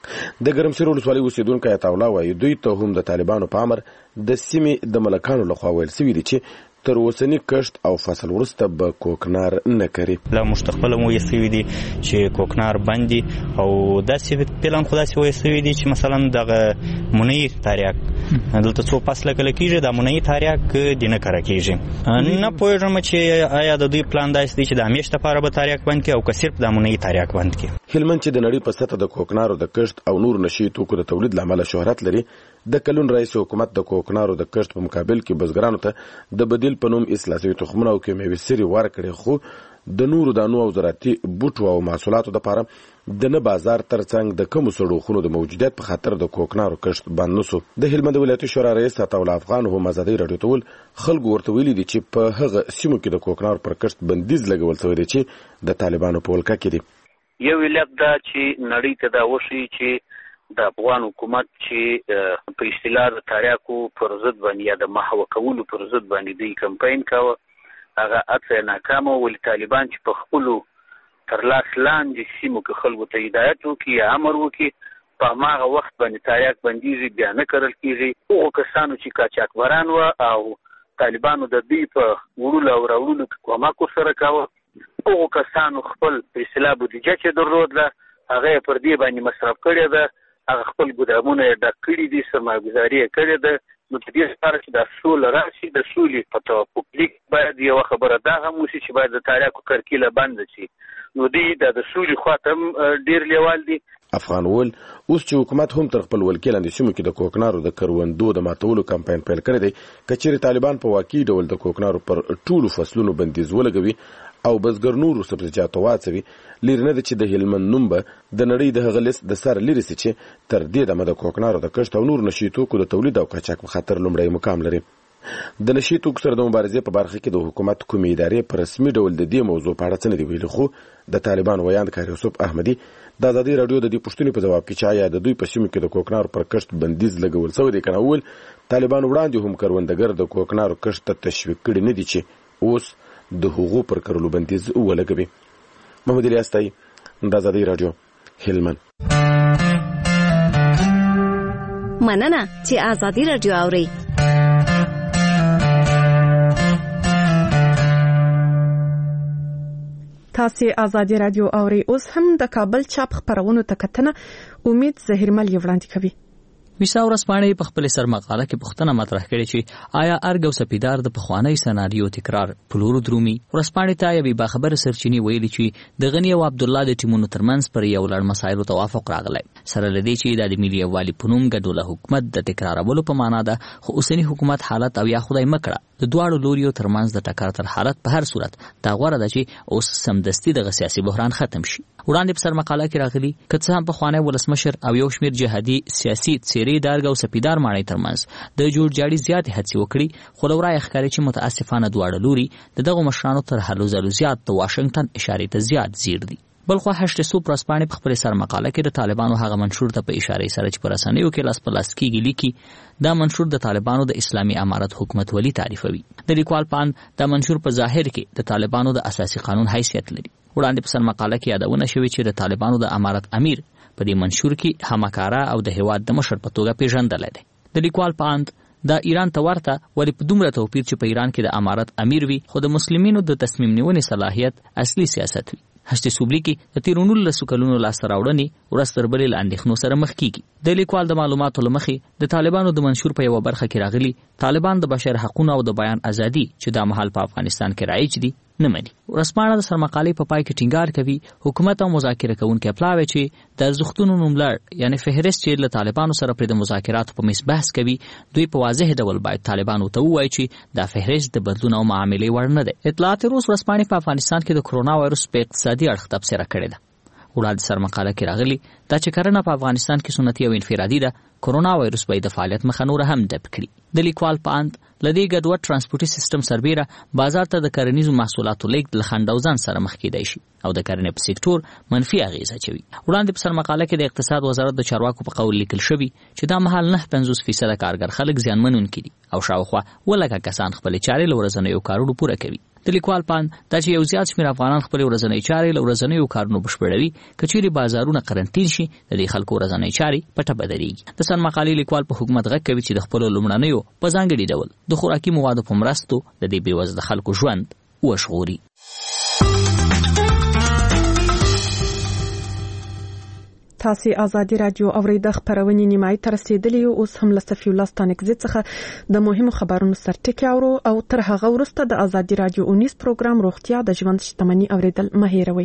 د ګرمسیر ولسوالۍ اوسیدونکي عطاالله وایي دوی ته هم د طالبانو په امر د سیمې د ملکانو لخوا ویل سوي دي چې تر اوسنی کښت او فصل وروسته به کوکنار نه کوي. لا مستقبل مو یې سوي دي چې کوکنار بندي او داسې پلان خو داسې وایي سوي دي چې مثلا دغه منیر تاریاک دلته څو فصله کله کېږي د منیر تاریاک د نه کاره کېږي. نه پوهېږم چې آیا د دوی پلان داسې دی چې د همیش دپاره به تاریاک بند کړي او که صرف د منیر تاریاک بند کړي. هلمند چې د نړۍ په سطحه د کوکنارو د کښت او نور نشي توکو د تولید له امله شهرت لري، د کلون رئیس حکومت د کوکنارو د کښت په مقابل کې بزګرانو ته د بدیل په نوم اصلاح شوي تخمونه او کیمیاوي سرې ورکړي، خو د نورو دانو او زراعتي بوټو او محصولاتو دپاره د نه بازار ترڅنګ د کمو سړوخونو د موجودیت په خاطر د کوکنارو کښت بند نه سو. د هلمند ولایتي شورا رئیس عطاالله افغان هم ازادۍ راډیو ته ویل خلکو ورته ویلي دي چې په هغه سیمو کې د کوکنارو پر کښت بندیز لګول شوی دی چې د طالبانو په ولکه کې دي. یو علت دا چې نړۍ ته دا وشي چې د افغان حکومت چې په اصطلاح د تاریاکو پر ضد باندې یا د محو کولو پر ضد باندې دوی کمپاین کاوه، هغه اته ناکامه. ولې طالبان چې په خپلو تر لاس لاندې سیمو کې خلکو ته هدایت وکړي یا امر وکړي په هماغه وخت باندې تاریاک بندیږي، بیا نه کرل کېږي. هغو کسانو چې قاچاقبران وه او طالبانو د دوی په وړلو او راوړلو کې کومک ورسره کاوه، هغو کسانو خپل په اصطلاح بودیجه چې درلودله هغه یې پر دې باندې مصرف کړې ده، هغه خپل ګودامونه یې ډک کړي دي، سرمایه‌ګذاري یې کړې ده. نو د دې لپاره چې دا سوله راشي، د سولې په توافق لیک باید یوه خبره دا هم وشي چې باید د تاریاکو کرکیله بنده شي. نو دوی دا د سولې خواته هم ډېر لیوال دي. افغان ول اوس چې حکومت هم تر خپل ولکې لاندې سیمو کې د کوکنارو د کروندو د ماتولو کمپاین پیل کړی دی، که چیرې طالبان په واقعي ډول د کوکنارو پر ټولو فصلونو بندیز ولګوي او بزګر نورو سبزیجاتو واچوي، لري نه ده چې د هلمند نوم به د نړۍ د هغه لیست د سر لري سي چې تر دې دمه د کوکنارو د کښت او نور نشي توکو د تولید او قاچاق په خاطر لومړی مقام لري. د نشي توکو سره د مبارزې په برخه کې د حکومت کومې ادارې په رسمي ډول د دې موضوع په اړه څه نه دي ویلي، خو د طالبانو ویاند کار یوسف احمدي د ازادۍ راډیو د دې پوښتنې په جواب کې چې آیا د دوی په سیمو کې د کوکنارو پر کښت بندیز لګول شوی دی که نه، وویل طالبان وړاندې هم کروندګر د کوکنارو کښت ته تشویق کړي نه دي چې اوس د هغو پر کرلو بندیز ولګوي. محمد الیاس تای، د ازادۍ راډیو، هلمند. مننه چې ازادۍ راډیو اورئ. تاسو ازادي رادیو اوري. اوس هم د کابل چاپ خبرونو ته کتنه امید زهیرمل وړاندې کوي. ویسا ورځپاڼې په خپل سر مقاله کې پوښتنه مطرح کړې چې آیا ارګ او سپیدار د پخوانی سناریو تکرار پلورو درومي. ورځپاڼې ته یوې باخبره سرچینې ویلي چې د غنی او عبد الله د ټیمونو ترمنځ پر یو لړ مسایلو توافق راغلی، سره لدی چې د ملي یووالي په نوم ګډوله حکومت د تکرارولو په معنا ده، خو اوسنی حکومت حالت او یا خدای مکړه د دواړو لوریو ترمنځ د ټکر تر حالت په هر صورت دا غوړه ده چې اوس سمدستي د سیاسي بحران ختم شي. وړاندې په سر مقاله کې راغلي که څه هم پخوانی ولسمشر او یو شمېر جهادي سیاسي څېرې د ارګ او سپیدار ماڼۍ ترمنځ د جوړجاړي زیاتې هڅې وکړي، خو له ورایه ښکاري چې متاسفانه دواړه لوري د دغو مشرانو تر هلو ځلو زیات د واشنګټن اشارې ته زیات ځیر دي. بلخوا هشت سو پرسپانې په خپل سر مقاله کې د طالبانو هغه منشور ته په اشاره سره چې پر رسنیو کې لاس په لاس کېږي لیکي دا منشور د طالبانو د اسلامي امارت حکومت ولی تعریفوي. د لیکوال پان دا منشور په ظاهر کې د طالبانو د اساسي قانون حیثیت لري. وړاندې په سر مقاله کې یادونه شوې چې د طالبانو د امارت امیر په دې منشور کې همکاره او د هیواد د مشر په توګه پیژندل دي. د لیکوال پان دا ایران ته ورته ولې په دومره توپیر چې په ایران کې د امارت امیر وي خو د مسلمانینو د تصمیم نیونې صلاحیت اصلي سیاست وي. هشت صوبلي کې د تیرونو لسو کلونو لاسته راوړنې ورځ تر بلې له اندېښنو سره مخ کیږي. د لیکوال د معلوماتو له مخې د طالبانو د منشور په یوه برخه کې راغلي طالبان د بشر حقونو او د بیان ازادي چې دا مهال په افغانستان کې رایج دي نه مني. ورځپاڼه د سرمقالې په پای کې ټینګار کوي حکومت او مذاکره کوونکي پلاوي چې د ارزښتونو نوملړ یعنی فهرست چې له طالبانو سره پر د مذاکراتو په میز بحث کوي دوی په واضح ډول باید طالبانو ته ووایي چې دا فهرست د بدلون او معاملې وړ نه دی. اطلاعات روس ورځپاڼې په افغانستان کې د کرونا وایرس په اقتصادي اړخ تبصره کړې ده. وړاندې سر مقاله کې راغلي دا چې کرنه په افغانستان کې سنتي او انفرادي ده، کورونا وایرس به د فعالیت مخه نور هم ډب کړي. د لیکوال په اند لدې ګډوډ ترانسپورتي سیستم سربیره بازار ته د کرنیزو محصولاتو لیږد له خنډ او ځان سره مخ کېدای شي او د کرنې په سکتور منفي اغیزه اچوي. وړاندې په سر مقاله کې د اقتصاد وزارت د چارواکو په قول لیکل شوي چې دا مهال نه پنځوس فیصده کارګر خلک زیانمنونکي دي او شاوخوا ولکه کسان خپلې چارې له ورځنیو کارونو پوره کوي. د لیکوال پان دا چې یو زیات شمېر افغانان خپلې ورځنۍ چارې له ورځنیو کارونو بشپړوي، که چیرې بازارونه قرنطین شي د دې خلکو ورځنۍ چارې په ټپه درېږي. د سر مقالې لیکوال په حکومت غږ کوي چې د خپلو لومړنیو په ځانګړي ډول د خوراکي موادو په مرستو د دې بېوزله خلکو ژوند وژغوري. تاسې ازادي راډیو اورېده، خپرونې نیمایي ته رسېدلې یو. اوس هم له صفي الله ستانکزي څخه د مهمو خبرونو سرټکي اورو او تر هغه وروسته د ازادي راډیو اونیز پروګرام روغتیا د ژوند شتمني اورېدل مه هېروئ.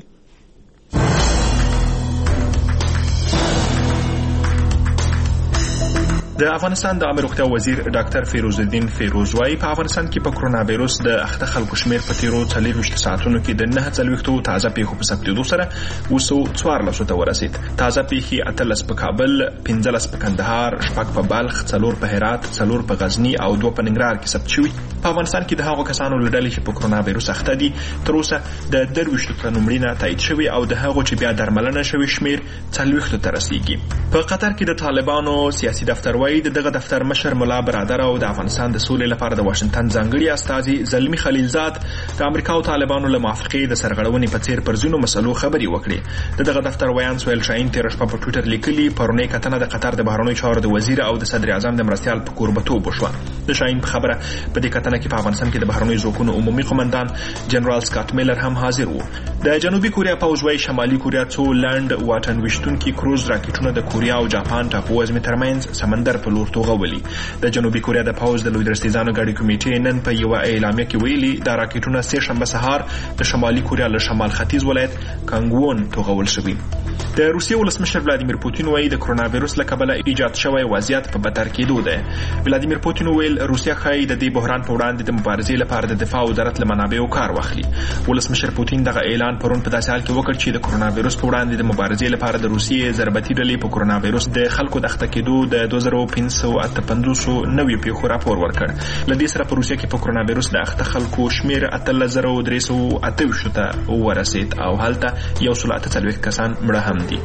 د افغانستان د عامه روغتیا وزیر ډاکټر فیروز الدین فیروز وايي په افغانستان کې په کرونا وایرس د اخته خلکو شمیر په تیرو څلوېښت ساعتونو کې د نه څلوېښتو تازه پیښو په ثبتېدو سره اوه سوه څوارلس ته ورسېد. تازه پیښې اتلس په کابل، پنځلس په کندهار، شپږ په بلخ، څلور په هرات، څلور په غزني او دوه په ننګرهار کې ثبت شوي. په افغانستان کې د هغو کسانو له ډلې چې په کرونا وایرس اخته دي تر اوسه د درویشتو تنو مړینه تایید شوې او د هغو چې بیا درملنه شوي شمیر څلوېښتو ته رسېږي. په قطر کې د طالبانو سیاسي دفتر وايي د دغه دفتر مشر ملا برادر او د افغانستان د سولې لپاره د واشنگټن ځانګړي استازي زلمی خلیلزاد د امریکا او طالبانو له موافقې د سرغړونې په څیر پر ځینو مسلو خبرې وکړې. د دغه دفتر ویان سویل شاهین تېره شپه په ټویټر لیکلي پرونۍ کتنه د قطر د بهرنیو چارو د وزیر او د صدر اعظم د مرستیال په کوربتوب وشوه. د شاهین په خبره په دې کتنه کې په افغانستان کې د بهرنیو ځواکونو عمومي قومندان جنرال سکاټ میلر هم حاضر وو. د جنوبي کوریا پوځ وايي شمالي کوریا څو لنډ واټن ویشتونکي کروز راکټونه د کوریا او جاپان ټاپو وزمې ترمنځ سمندر په لور توغولي. د جنوبي کوریا د پوځ د لوی درستیزانو غړي کمیټې نن په یو اعلامیه کې ویلي دا راکټونه سه شنبه سهار د شمالي کوریا له شمال ختیځ ولایت کانګوون توغول شوي. د روسیې ولسمشر ولادیمیر پوتین وايي د کرونا وایرس له کبله ایجاد شوی وضعیت په بدتر کېدو دی. ولادیمیر پوتین ویل روسیا ښایي د دې بحران په وړاندې د مبارزې لپاره د دفاع وزارت له منابعو کار واخلي. ولسمشر پوتین دغه اعلان پرون په داسې حال کې وکړ چې د کرونا وایرس په وړاندې د مبارزې لپاره د روسیې ضربتي ډلې په کرونا وایرس د خلکو د اخته کېدو د دوه زره پنځه سوه اته پنځوس نوي پیښو راپور ورکړ. له دې سره په روسیه کې په کرونا وایرس د اخته خلکو شمیر اتلس زره درې سوه اته ویشت ته ورسېد او هلته یو سل اته څلوېښت کسان مړه هم دي.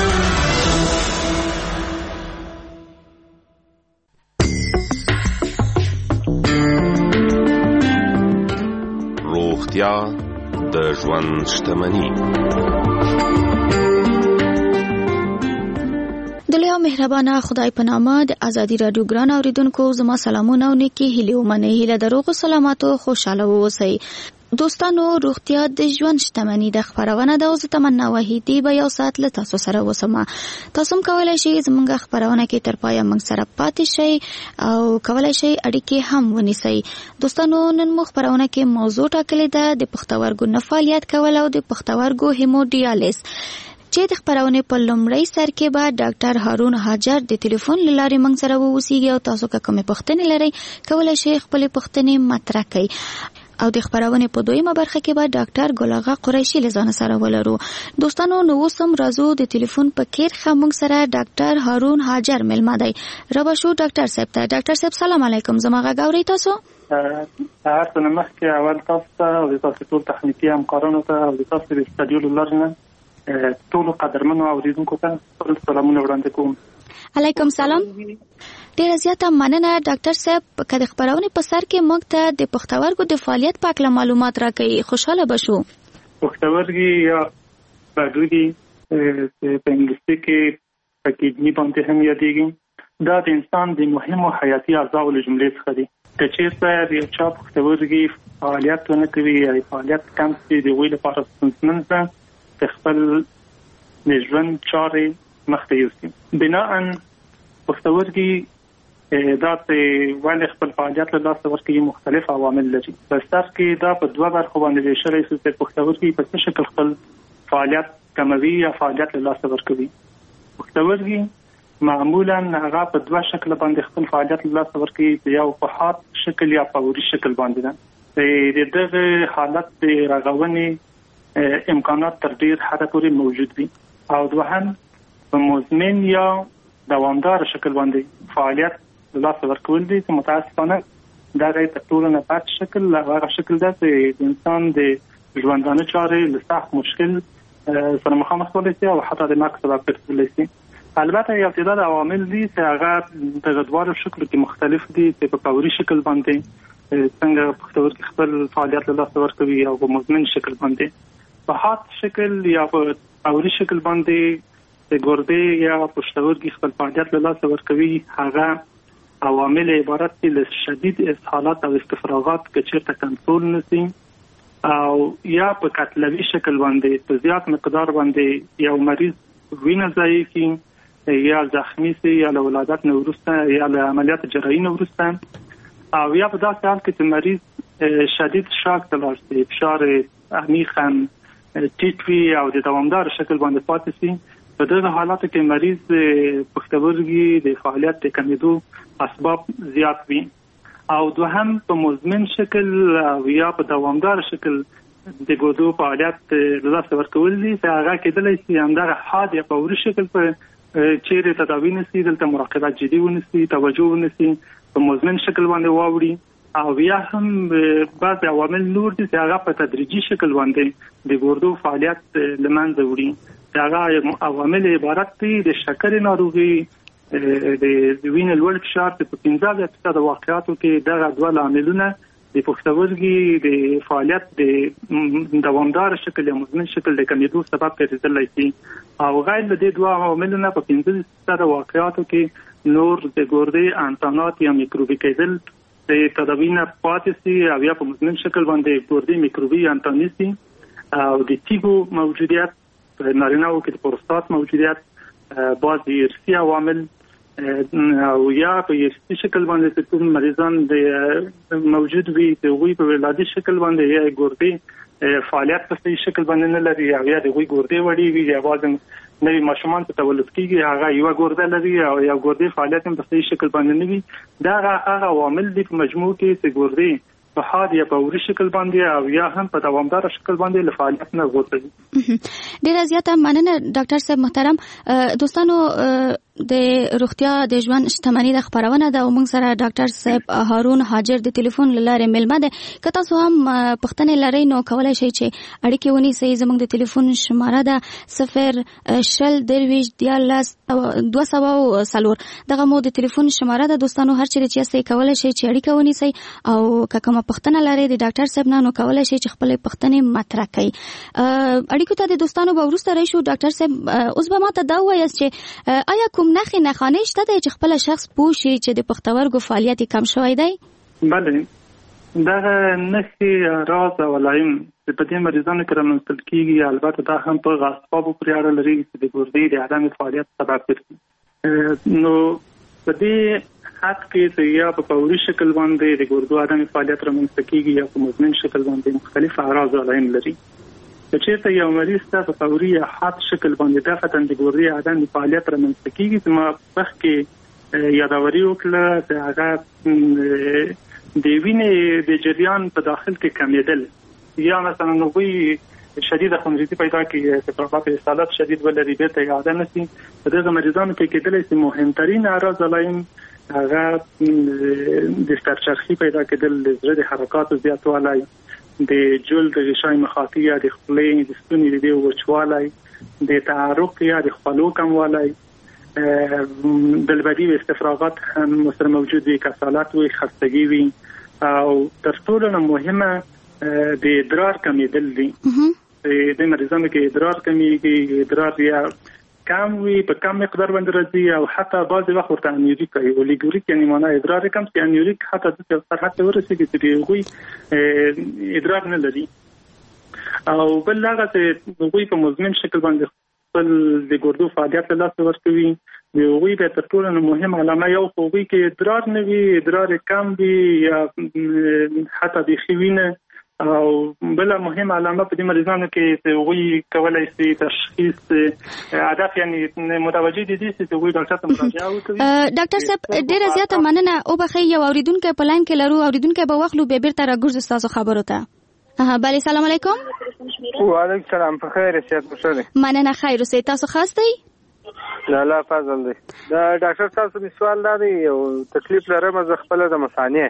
روغتیا د ژوند شتمني. د لوی مهربانه خدای په نامه د ازادي راډیو ګران اوریدونکو زما سلامونه او نیکی هیله ومنه. هیله د روغ سلامت او خوشاله اوسئ. دوستانو، روغتیا د ژوند شتمني د خبرونه د اوس تمنا وحیدی به یو ساعت له تاسو سره وسمه. تاسو هم کولای شئ زموږ خبرونه کې تر پایه موږ سره پاتې شئ او کولای شئ اړیکې هم ونیسئ. دوستانو، نن مو خبرونه کې موضوع ټاکلې ده د پښتورګو نه فعالیت کول او د پښتورګو هیموډیالیس چې د خبرونه په لومړی سر کې به ډاکټر هارون حاجر د ټلیفون لارې موږ سره ووسیږي او تاسو که کومې پوښتنې لرئ کولای شئ خپلې پوښتنې مطرح کړئ. او د خبرونه په دویمه برخه کې به ډاکټر ګلاغه قریشي له ځان سره ولرو. دوستانو، نو اوس هم راځو د ټلیفون په کیرخه موږ سره ډاکټر هارون حاجر ملما دی. رابه شو ډاکټر صاحب ته. ډاکټر صاحب سلام علیکم. زما غږ اورئ تاسو؟ هر څه مخکې اول تاسو ته او د تاسو ټول تخنیکي همکارانو ته او د تاسو د استډیو له لارې نه ټول قدرمنو اوریدونکو ته ټول سلامونه وړاندې کوم. علیکم سلام. ډیره زیاته مننه ډاکټر صاحب. که د خبرونه په سر کې موږ ته د پښتورګو د فعالیت په اړه معلومات راکړئ خوشاله بشو. پښتورګي یا بګړي په انګلیسي کې په کډنی باندې هم یادېږي. دا د انسان د مهمو حیاتي اعضاء له جملې څخه دي. که چېرته یو چا پښتورګي فعالیت ونه کوي یا فعالیت کم شي د هغوی لپاره ستونزمن ده د خپل د ژوند چارې مخته یوسي. بناءً پښتورګي دا چې ولې خپل فعالیت له لاسه ورکوي مختلف عوامل لري. په سر کې دا په دوه برخو باندې ویشلی شو چې پښتورګي په څه شکل خپل فعالیت کموي یا فعالیت له لاسه ورکوي. پښتورګي معمولا هغه په دوه شکل باندې خپل فعالیت له لاسه ورکوي، یو په حاد شکل یا فوري شکل باندې ده. د دغه حالت د رغونې امکانات تر ډیر حده پورې موجود دي. او دوهم په مزمن یا دوامدار شکل باندې فعالیت له لاسه ورکول دي چې متاسفانه دا غي تر ټولو نه پات شکل هغه شکل ده چې انسان د ژوندانه چارې له سخت مشکل سره مخامخ کولای شي او حتی د مرګ سبب ګرځولای شي. البته یو تعداد عوامل دي چې هغه د غدوارو شکل کې مختلف دي چې په فوري شکل باندې څنګه پښتورګي خپل فعالیت له لاسه ورکوي او په مزمن شکل باندې په حاد شکل یا په فوري شکل باندې د ګردې یا پښتورګي خپل فعالیت له لاسه ورکوي. هغه عوامل عبارت دي له شدید اسهالات او استفراغات چې چیرته کنټرول نشي او یا په کتلوي شکل باندې په زیات مقدار باندې یو مریض وینه ضایع کی یا زخمی سي یا له ولادت نه وروسته یا له عملیات جراحي نه وروسته او یا په داسې حال کې چې مریض شدید شاک ته لاړ شي، فشار عمیق هم ټیټ وي او د دوامدار شکل باندې پاتې شي. په دغه حالاتو کې مریض پښتورګي د فعالیت د کمیدو اسباب زیات وي او دوهم په مزمن شکل یا په دوامدار شکل د ګردو فعالیت له لاسه ورکول دي چې هغه کېدلی شي همدغه حاد یا فوري شکل په چیرې تداوی نشي، دلته مراقبت جدي ونشي، توجه ونشي، په مزمن شکل باندې واوړي او یا هم بعض عوامل نور دي چې هغه په تدریجي شکل باندې د ګردو فعالیت له منځه وړي. هغه عوامل عبارت دي د شکرې ناروغي، د وینې لوړ فشار په پنځه فیصد واقعاتو کې دغه دوه عاملونه د پښتورګي د فعالیت د دوامدار شکل یا مزمن شکل د کمیدو سبب ګرځېدلی شي او غیر له دې دوه عواملونه په پنځه فیصد واقعاتو کې نور د ګردې انتانات یا میکروبي کېدل د تداوی نه پاتې شي او یا په مزمن شکل باندې ګردې میکروبي انتاني شي او د تیږو موجودیت په نارینه‌و کې د پروستات موجودیت بعض ارثي عوامل او یا په ارثي شکل باندې چې کوم مریضان د موجود وي چې هغوی په ولادي شکل باندې یا ګردې فعالیت په صحیح شکل باندې نه لري او یا د هغوی ګردې وړې وي یا بعض نوي ماشومان چې تولد کېږي هغه یوه ګرده لري او یا ګردې فعالیت هم په صحیح شکل باندې نه وي. دا هغه عوامل دي په مجموع کې چې ګردې په حاد یا په فوري شکل باندې او یا هم په دوامدار شکل باندې له فعالیت نه غوڅوي. ډیره زیاته مننه ډاکټر صاحب محترم. دوستانو د روغتیا د ژوند شتمنۍ د خبرونه د موږ سره ډاکټر صاحب هارون حاجر د ټلیفون لاره ملمه ده. که تاسو هم پوښتنې لرئ نو کولای شئ چې اړیکې ونیسئ. زموږ د ټلیفون شماره ده صفر شل درویشت دیارلس دوه سوه او څلور. دغه مو د ټلیفون شماره ده. دوستانو هر چیرې چې یاستئ کولای شئ چې اړیکه ونیسئ او که کومه پوښتنه لرئ د ډاکټر صاحب نه نو کولای شئ چې خپلې پوښتنې مطرح کړئ. اړیکو ته د دوستانو به وروسته راشو. ډاکټر صاحب اوس به ماته دا ووایاست چې آیا کوم نښې نښانې شته دی چې خپله شخص پوه شي چې د پښتورګو فعالیت یې کم شوی دی؟ بله، دغه نښې راز او علایم چې په دې مریضانو کې رامنځته کېږي البته دا هم په اسبابو پورې اړه لري چې د ګردې د عدم فعالیت سبب ګرځي. نو په دې حد کې چې یا په فوري شکل باندې د ګردو عدم فعالیت رامنځته کېږي یا په مزمن شکل باندې مختلف اعراض او علایم لري. چېرته یو مریض ته په فوري یا حاد شکل باندې دغه د ګردې عدم فعالیت رامنځته کېږي چې ما مخکې یاداوري وکړه چې هغه د وینې د جریان په داخل کې کمیدل یا مثلا هغوی شدید خونریزي پیدا کړي چې په خاطر حالت شدید ولري به ته یاد نه سي. په دغه مریضانو کې کېدلی شي مهمترین اعراض علایم هغه د سرچرخي پیدا کېدل، د زړه د حرکاتو زیاتوالی، د جلد غشای مخاطی یا د خپلې د ستوني د وچوالی، د تعرق یا د خپلو کموالی، دلبدي و استفراغات هم سره موجود وي، کسالت وي، خستګي وي او تر ټولو مهمه د ادرار کمیدل دي. د مریضانو کې ادرار کمیږي، ادرار یا کم وي، په کم مقدار باندې راځي او حتی بعضې وخت ورته انیوریک وایي. اولیګوریک یعنې معنا ادرار کم چې انیوریک حتی داسې سرحد ته ورسېږي چې د هغوی ادرار نه لري. او بل هغه چې هغوی په مزمن شکل باندې خپل د ګردو فعالیت له لاسه ورکوي، د هغوی به تر ټولو مهم علامه یو خو هغوی کې ادرار نه وي، ادرار کم وي یا حتی بیخي وي نه. او بل مهم علامه په دې مریضانو کې چې هغوی کولای شي تشخیص هدف یعنی متوجه دي چې هغوی ډاکټر ته مراجعه وکړي. ډاکټر صاحب ډیره زیاته مننه. او بخې یو اوریدونکو په لاین کې لرو، اوریدونکو به واخلو به بیرته راګرځو تاسو خبرو ته. بله سلام علیکم. وعلیکم سلام. په خیر سیاست خوشاله. مننه خیر اوسئ. تاسو خاص دی؟ لاله فضل دی. دا ډاکټر تاسو می سوال دا دی او تکلیف لرم ز خپل د مثانه.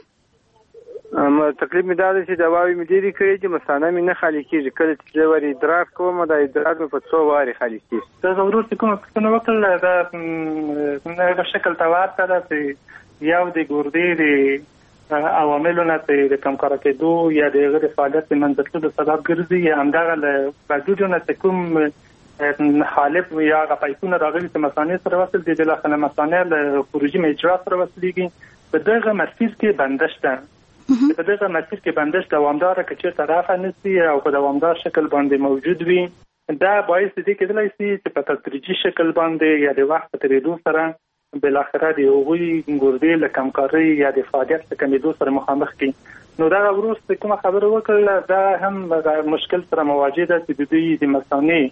ام تکلیف می دا دی چې دواوی می ډیری کړی چې مثانه می نه خالی کیږي. کله چې وری ادرار کوم دا ادرار په څو واری خالی کیږي. دا ضرورت کوم څه نو وکړل دا د شکل توار سره چې یو د ګردې د عواملونه د کمکار کېدو یا د غیر فعالیت منځته د سبب ګرځي یا همدغه له وجودونه کوم حالب یا غپایتونه راغلي چې مثانه سره وصل دي د داخله مثانه له خروجي مجرا سره وصلېږي. په دغه مسیر کې بندش ده په دغه مسیر کې بندش دوامدار کچې طرفه نسی او په دوامدار شکل باندې موجود وي. دا باعث دي کېدلای شي چې په تدریجي شکل باندې یا د وخت تیریدو سره بالاخره د هغوی ګردې له کمکارۍ یا د فعالیت له کمیدو سره مخامخ کی. نو دا وروسته کومه خبره وکړه دا هم مشکل سره مواجه ده چې د دوی د مثانې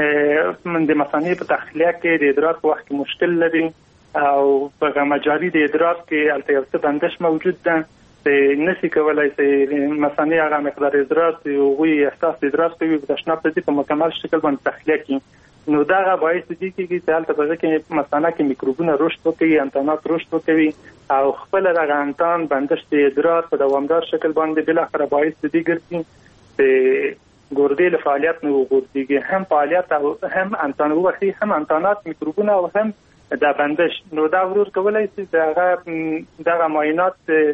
د مثانې په تخلیه کې د ادرار په وخت کې مشکل لري او په مجاری د ادرار کې البته یو څه بندش موجود ده چې نسی کولای چې مثانې هغه مقدار ادرار چې هغوی احساس ادرار کوي په تشناب ته په مکمل شکل باندې تخلیه کوي. نو دا باعث دي چې هلته په کې مثانه کې میکروبونه رشد وکړي، انتانات رشد وکړي او خپل دغه انتان بندش د ادرار په دوامدار شکل باندې بالاخره باعث دي ګرځي چې ګردې له فعالیت نه وګرځي، هم فعالیت او هم انتان وکړي، هم انتانات میکروبونه او هم د بندش. نو دا ورور کولای شي دغه دغه معاینات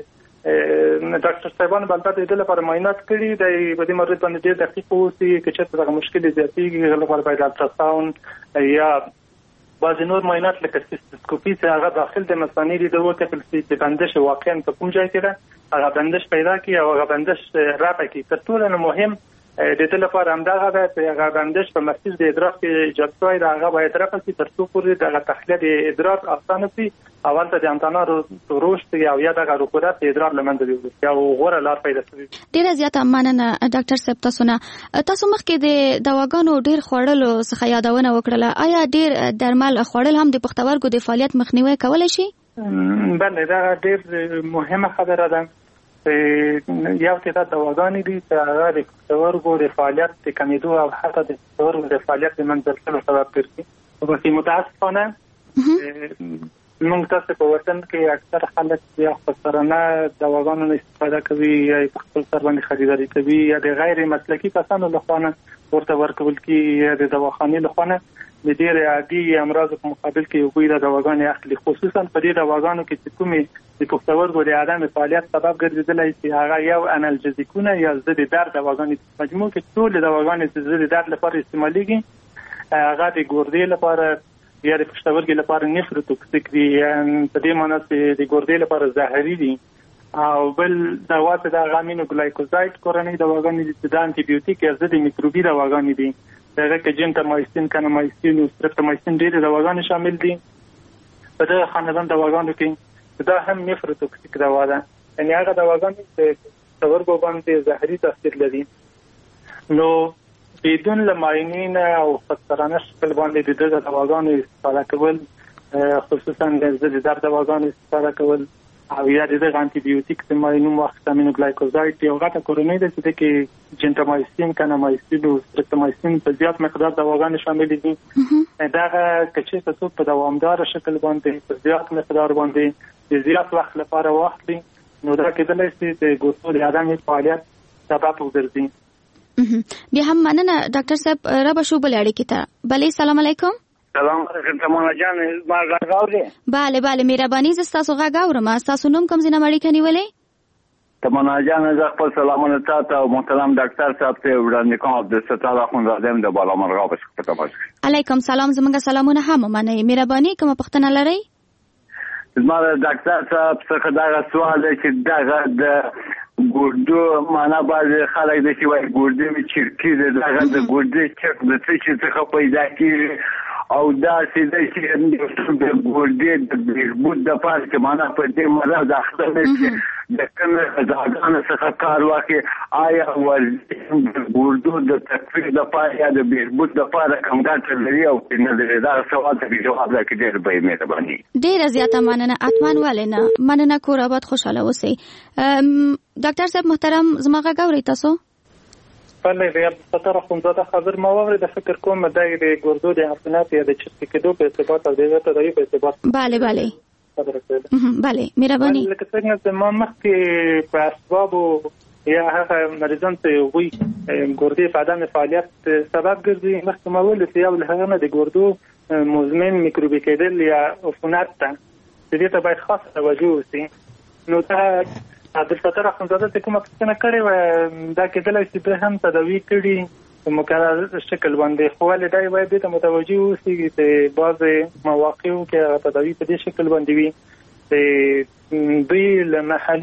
ډاکټر صاحبان بلته د لپاره معاینات کړي د په دې مرض باندې ډېر دقیق اوسي چې چې دغه مشکل زیاتېږي لپاره باید الټراساوند یا بعض نور معاینات لکه سیستوسکوپي چې هغه داخل د مثانې دی د وکتل چې بندش واقعا په کوم ځای کې ده هغه بندش پیدا کړي او هغه بندش رافع کړي. تر ټولو مهم د دې لپاره همدغه ده چې هغه بندش په مسیر د ادرار کې ایجاد شوی دا هغه باید رافع شي تر څو پورې دغه تخلیه د ادرار اسانه شي او ولته د انتانارو رشد او یا دغه رکودات د ادرار لمنځه وي او غوړه لار پیدا شي. ډیره زیاته مننه ډاکټر صاحب. تاسو نه تاسو مخکې د دواګانو ډیر خوړلو څخه یادونه وکړه. آیا ډیر درمل خوړل هم د پښتورګو د فعالیت مخنیوي کولای شي؟ بله دا ډیر مهمه خبره ده. یو تعداد دواګانې دي چې هغه د پښتورګو د فعالیت د کمیدو او حتی د پښتورګو د فعالیت د منځته سبب ګرځي. خو متاسفانه موږ تاسو په وطن کې اکثر خلک یا خپلسرانه دواګانو نه استفاده کوي یا خپل سر باندې خریداري کوي یا د غیر مسلکي کسانو لخوا ورته ورکول کیږي یا د دواخانې لخوا د ډېر عادي امراض په مقابل کې یو ګیره دواګانې اخلي. خصوصا په دې دواګانو کې چې کومې د پښتورګو د عدم فعالیت سبب ګرځېدلی چې هغه یو انالجزیکونه یا ضد درد دواګانې مجموع کې ټول دواګانې چې ضد درد لپاره استعمالېږي هغه د ګردې لپاره یا د پښتورګي لپاره نفروتوکسیک دي. په دې معنی چې د ګردې لپاره زهري دي او بل دوا چې د غامینو ګلایکوزاید کورنۍ دواګانې دي چې د انټي بیوټیک یا ضد میکروبي دواګانې دي. دغه کې جنټامایسین، کنامایسین او سترپټامایسین ډېر دواګانې شامل دي. په دغه خاندان دواګانو کې دا هم نفروتوکسیک دوا ده، یعنې هغه دواګانې چې پښتورګو باندې زهري تاثیر لري. نو بدون لماینین او خطرانه شکل باندې د دغه دواګانو استفاده کول، خصوصا د ضد درد دواګانو استفاده کول او یا د دغه انټي بیوټیک د ماینوم وخت امینو ګلایکوزاید یو غټه کورنۍ ده چې د کې جنټامایسین، کنامایسین او سترپټامایسین په زیات مقدار دواګانې شامل دي. دغه کچې ته په دوامدار شکل باندې په زیات مقدار باندې د زیات وخت لپاره واخلي نو دا کېدلی شي چې ګوتو د عدم فعالیت سبب وګرځي. بیا هم مننه ډاکټر صاحب. را به شو بل اړیکې ته. بله سلام علیکم. سلام علیکم تمانا جان. ما غږ اورئ؟ بله بله مهرباني زه ستاسو غږ اورم. ستاسو نوم کوم ځای نه اړیکه نیولې؟ تمانا جان زه خپل سلامونه تاته او محترم ډاکټر صاحب ته وړاندې کوم. عبدالستار اخوندزاده یم د بالامرغاب څخه تماس کوم. علیکم سلام. زموږ سلامونه هم ومنئ. مهرباني کومه پوښتنه لرئ؟ زما د ډاکټر صاحب څخه دغه سوال دی چې دغه د ګردو معنا بعضې خلک د چې وایي ګردې مې چرکي دی، دغه د ګردې چرک د څه شي څخه پیدا کېږي او داسې دی چې د ګردې د بهبود دپاره چې معنا په دې مرض اخته نه شي د کوم غذاګانو څخه کار واخلي آیا ورزش د ګردو د تکفیر لپاره یا د بهبود لپاره کوم ګټه لري او نه لري دا سوال ته جواب راکړئ ډېر به مهرباني. ډېره زیاته مننه اتمن ولې نه مننه کور آباد خوشاله اوسئ. ډاکټر صاحب محترم زما غږ اورئ تاسو؟ بله د عبدالستار اخوندزاده خبر ما واورېده فکر کوم دا د ګردو د عفونت یا د چرکي کېدو په ارتباط او د هغه تداوي په ارتباط بله بله بله مهرباني. لکه څنګه زما مخکې په اسبابو یا هغه مریضان چې هغوی ګردې په عدم فعالیت سبب ګرځي مخکې ما وویل چې یو له هغه نه د ګردو مزمن میکروبي کېدل یا عفونت ته چې دې ته باید خاصه توجه وشي. نو دا عبدالستار اخوندزاده چې کومه پوښتنه کړې وه دا کېدلی چې ده هم تداوي کړي په مقرر شکل باندې خو ولې دا باید دې ته متوجه واوسي چې بعضې مواقعو کې هغه تداوي په دې شکل باندې وي چې دوی له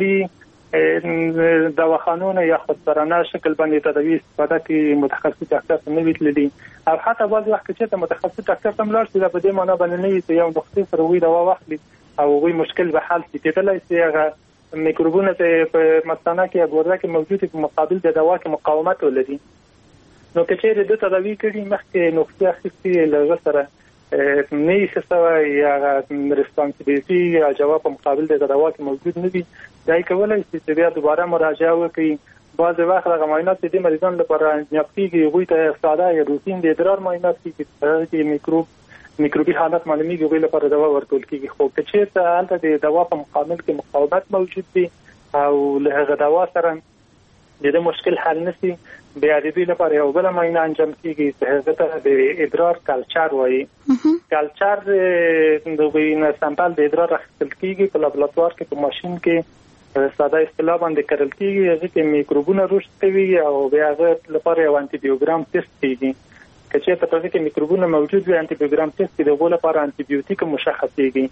محلي دواخانونو یا خودسرانه شکل باندې تداوي استفاده کوي متخصص ډاکټر ته نه وي تللي او حتی بعض وخت کې چېرته متخصص ډاکټر ته هم لاړ شي دا په دې معنا باندې نه وي چې یو نقطې سره هغوی دوا واخلي او هغوی مشکل به حل شي. کېدلی شي هغه میکروبونه چې په مثانه کې یا ګرده کې موجود په مقابل د دوا کې مقاومت ولري. نو که چېرې د تداوي کړي مخکې نقطې اخیستي له هغه سره نه یې ښه سوی یا هغه ریسپانسیبیلټي یا جواب په مقابل د دوا کې موجود نه وي دا یې کولی شي چې بیا دوباره مراجعه وکړي. بعضې وخت هغه معاینات چې دې مریضانو لپاره انجاب کېږي هغوی ته ساده یا روتین د ادرار معاینات کېږي چې هغه کې میکروب میکروبي حالت معلومیږي هغوی لپاره دوا ورکول کېږي. خو که چېرته هلته د دوا په مقابل کې مقاومت موجود وي او له هغه دوا سره د دې مشکل حل نه شي بیا د دوی لپاره یو بله معاینه انجام کېږي چې هغه ته د ادرار کلچر وایي. کلچر د هغوی نه سمپل د ادرار اخیستل کېږي په لابراتوار کې په ماشین کې ساده اصطلاح باندې کرل کېږي هغې کې میکروبونه رشد کوي او بیا هغه لپاره یو انټي بیوګرام ټیسټ کېږي. که چېرته په دې کې میکروبونه موجود وي انټي بیوګرام ټیسټ کې د هغو لپاره انټي بیوټیک مشخصېږي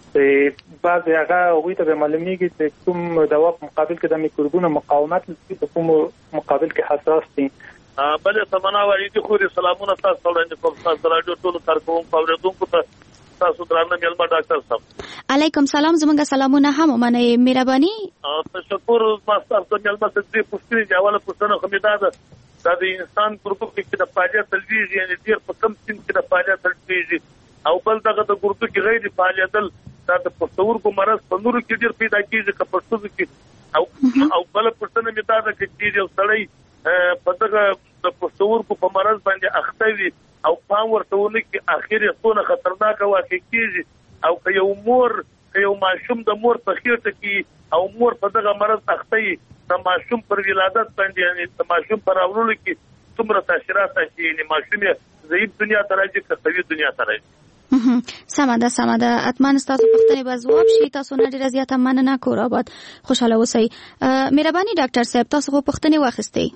چې بعضې هغه هغوی ته به معلومیږي چې کوم دوا په مقابل کې د میکروبونو مقاومت لري په کوم مقابل کې حساس دي. بلې سمنا وایي خوري سلامونه تاسو ته وړاندې کوم تاسو راډیو ټولو کارکوونکو اوریدونکو ته تاسو درانه مېلمه ډاکټر صاحب علیکم سلام زموږ سلامونه هم ومنئ مهرباني. تشکر ما ستاسو مېلمه ته دې پوښتنې چې اوله پوښتنه خو مې دا ده دا د انسان ګردو کې د فعالیت لویږي یعنې ډېر په کم سن کې د فعالیت لویږي او بل دغه د ګردو کې غیر فعالیتل دا د پښتورګو مرض په نورو کې ډېر پیدا کېږي که په ښځو کې او او بله پوښتنه مې دا ده که چېرې یو سړی په دغه د پښتورګو په مرض باندې اخته وي او پام ورته ونه کړي اخر یې څونه خطرناکه واقع کېږي او که یو مور که یو ماشوم د مور په خېټه کې او مور په دغه مرض اخته وي د ماشوم پر ولادت باندې یعنې د ماشوم پر راوړلو کې څومره تاثیرات راشي یعنې ماشوم یې ضعیف دنیا ته راځي که قوي دنیا ته راځي. سمه ده سمه ده اتمن ستاسو پوښتنې به ځواب شي. تاسو نه ډېره زیاته مننه کور آباد خوشحاله اوسئ. مهرباني ډاکټر صاحب تاسو خو پوښتنې واخیستئ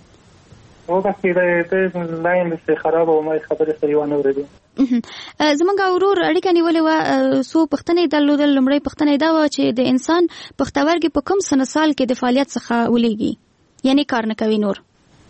وبخښئ د لاین داسې خرابه وه ما یې خبرې سرې وانه اورېدې. زموږ ورور اړیکه نیولې وه څو پوښتنې درلودل. لومړۍ پوښتنه دا وه چې د انسان پښتورګي په کوم سن سال کې د فعالیت څخه ولېږي یعنې کار نه کوي نور؟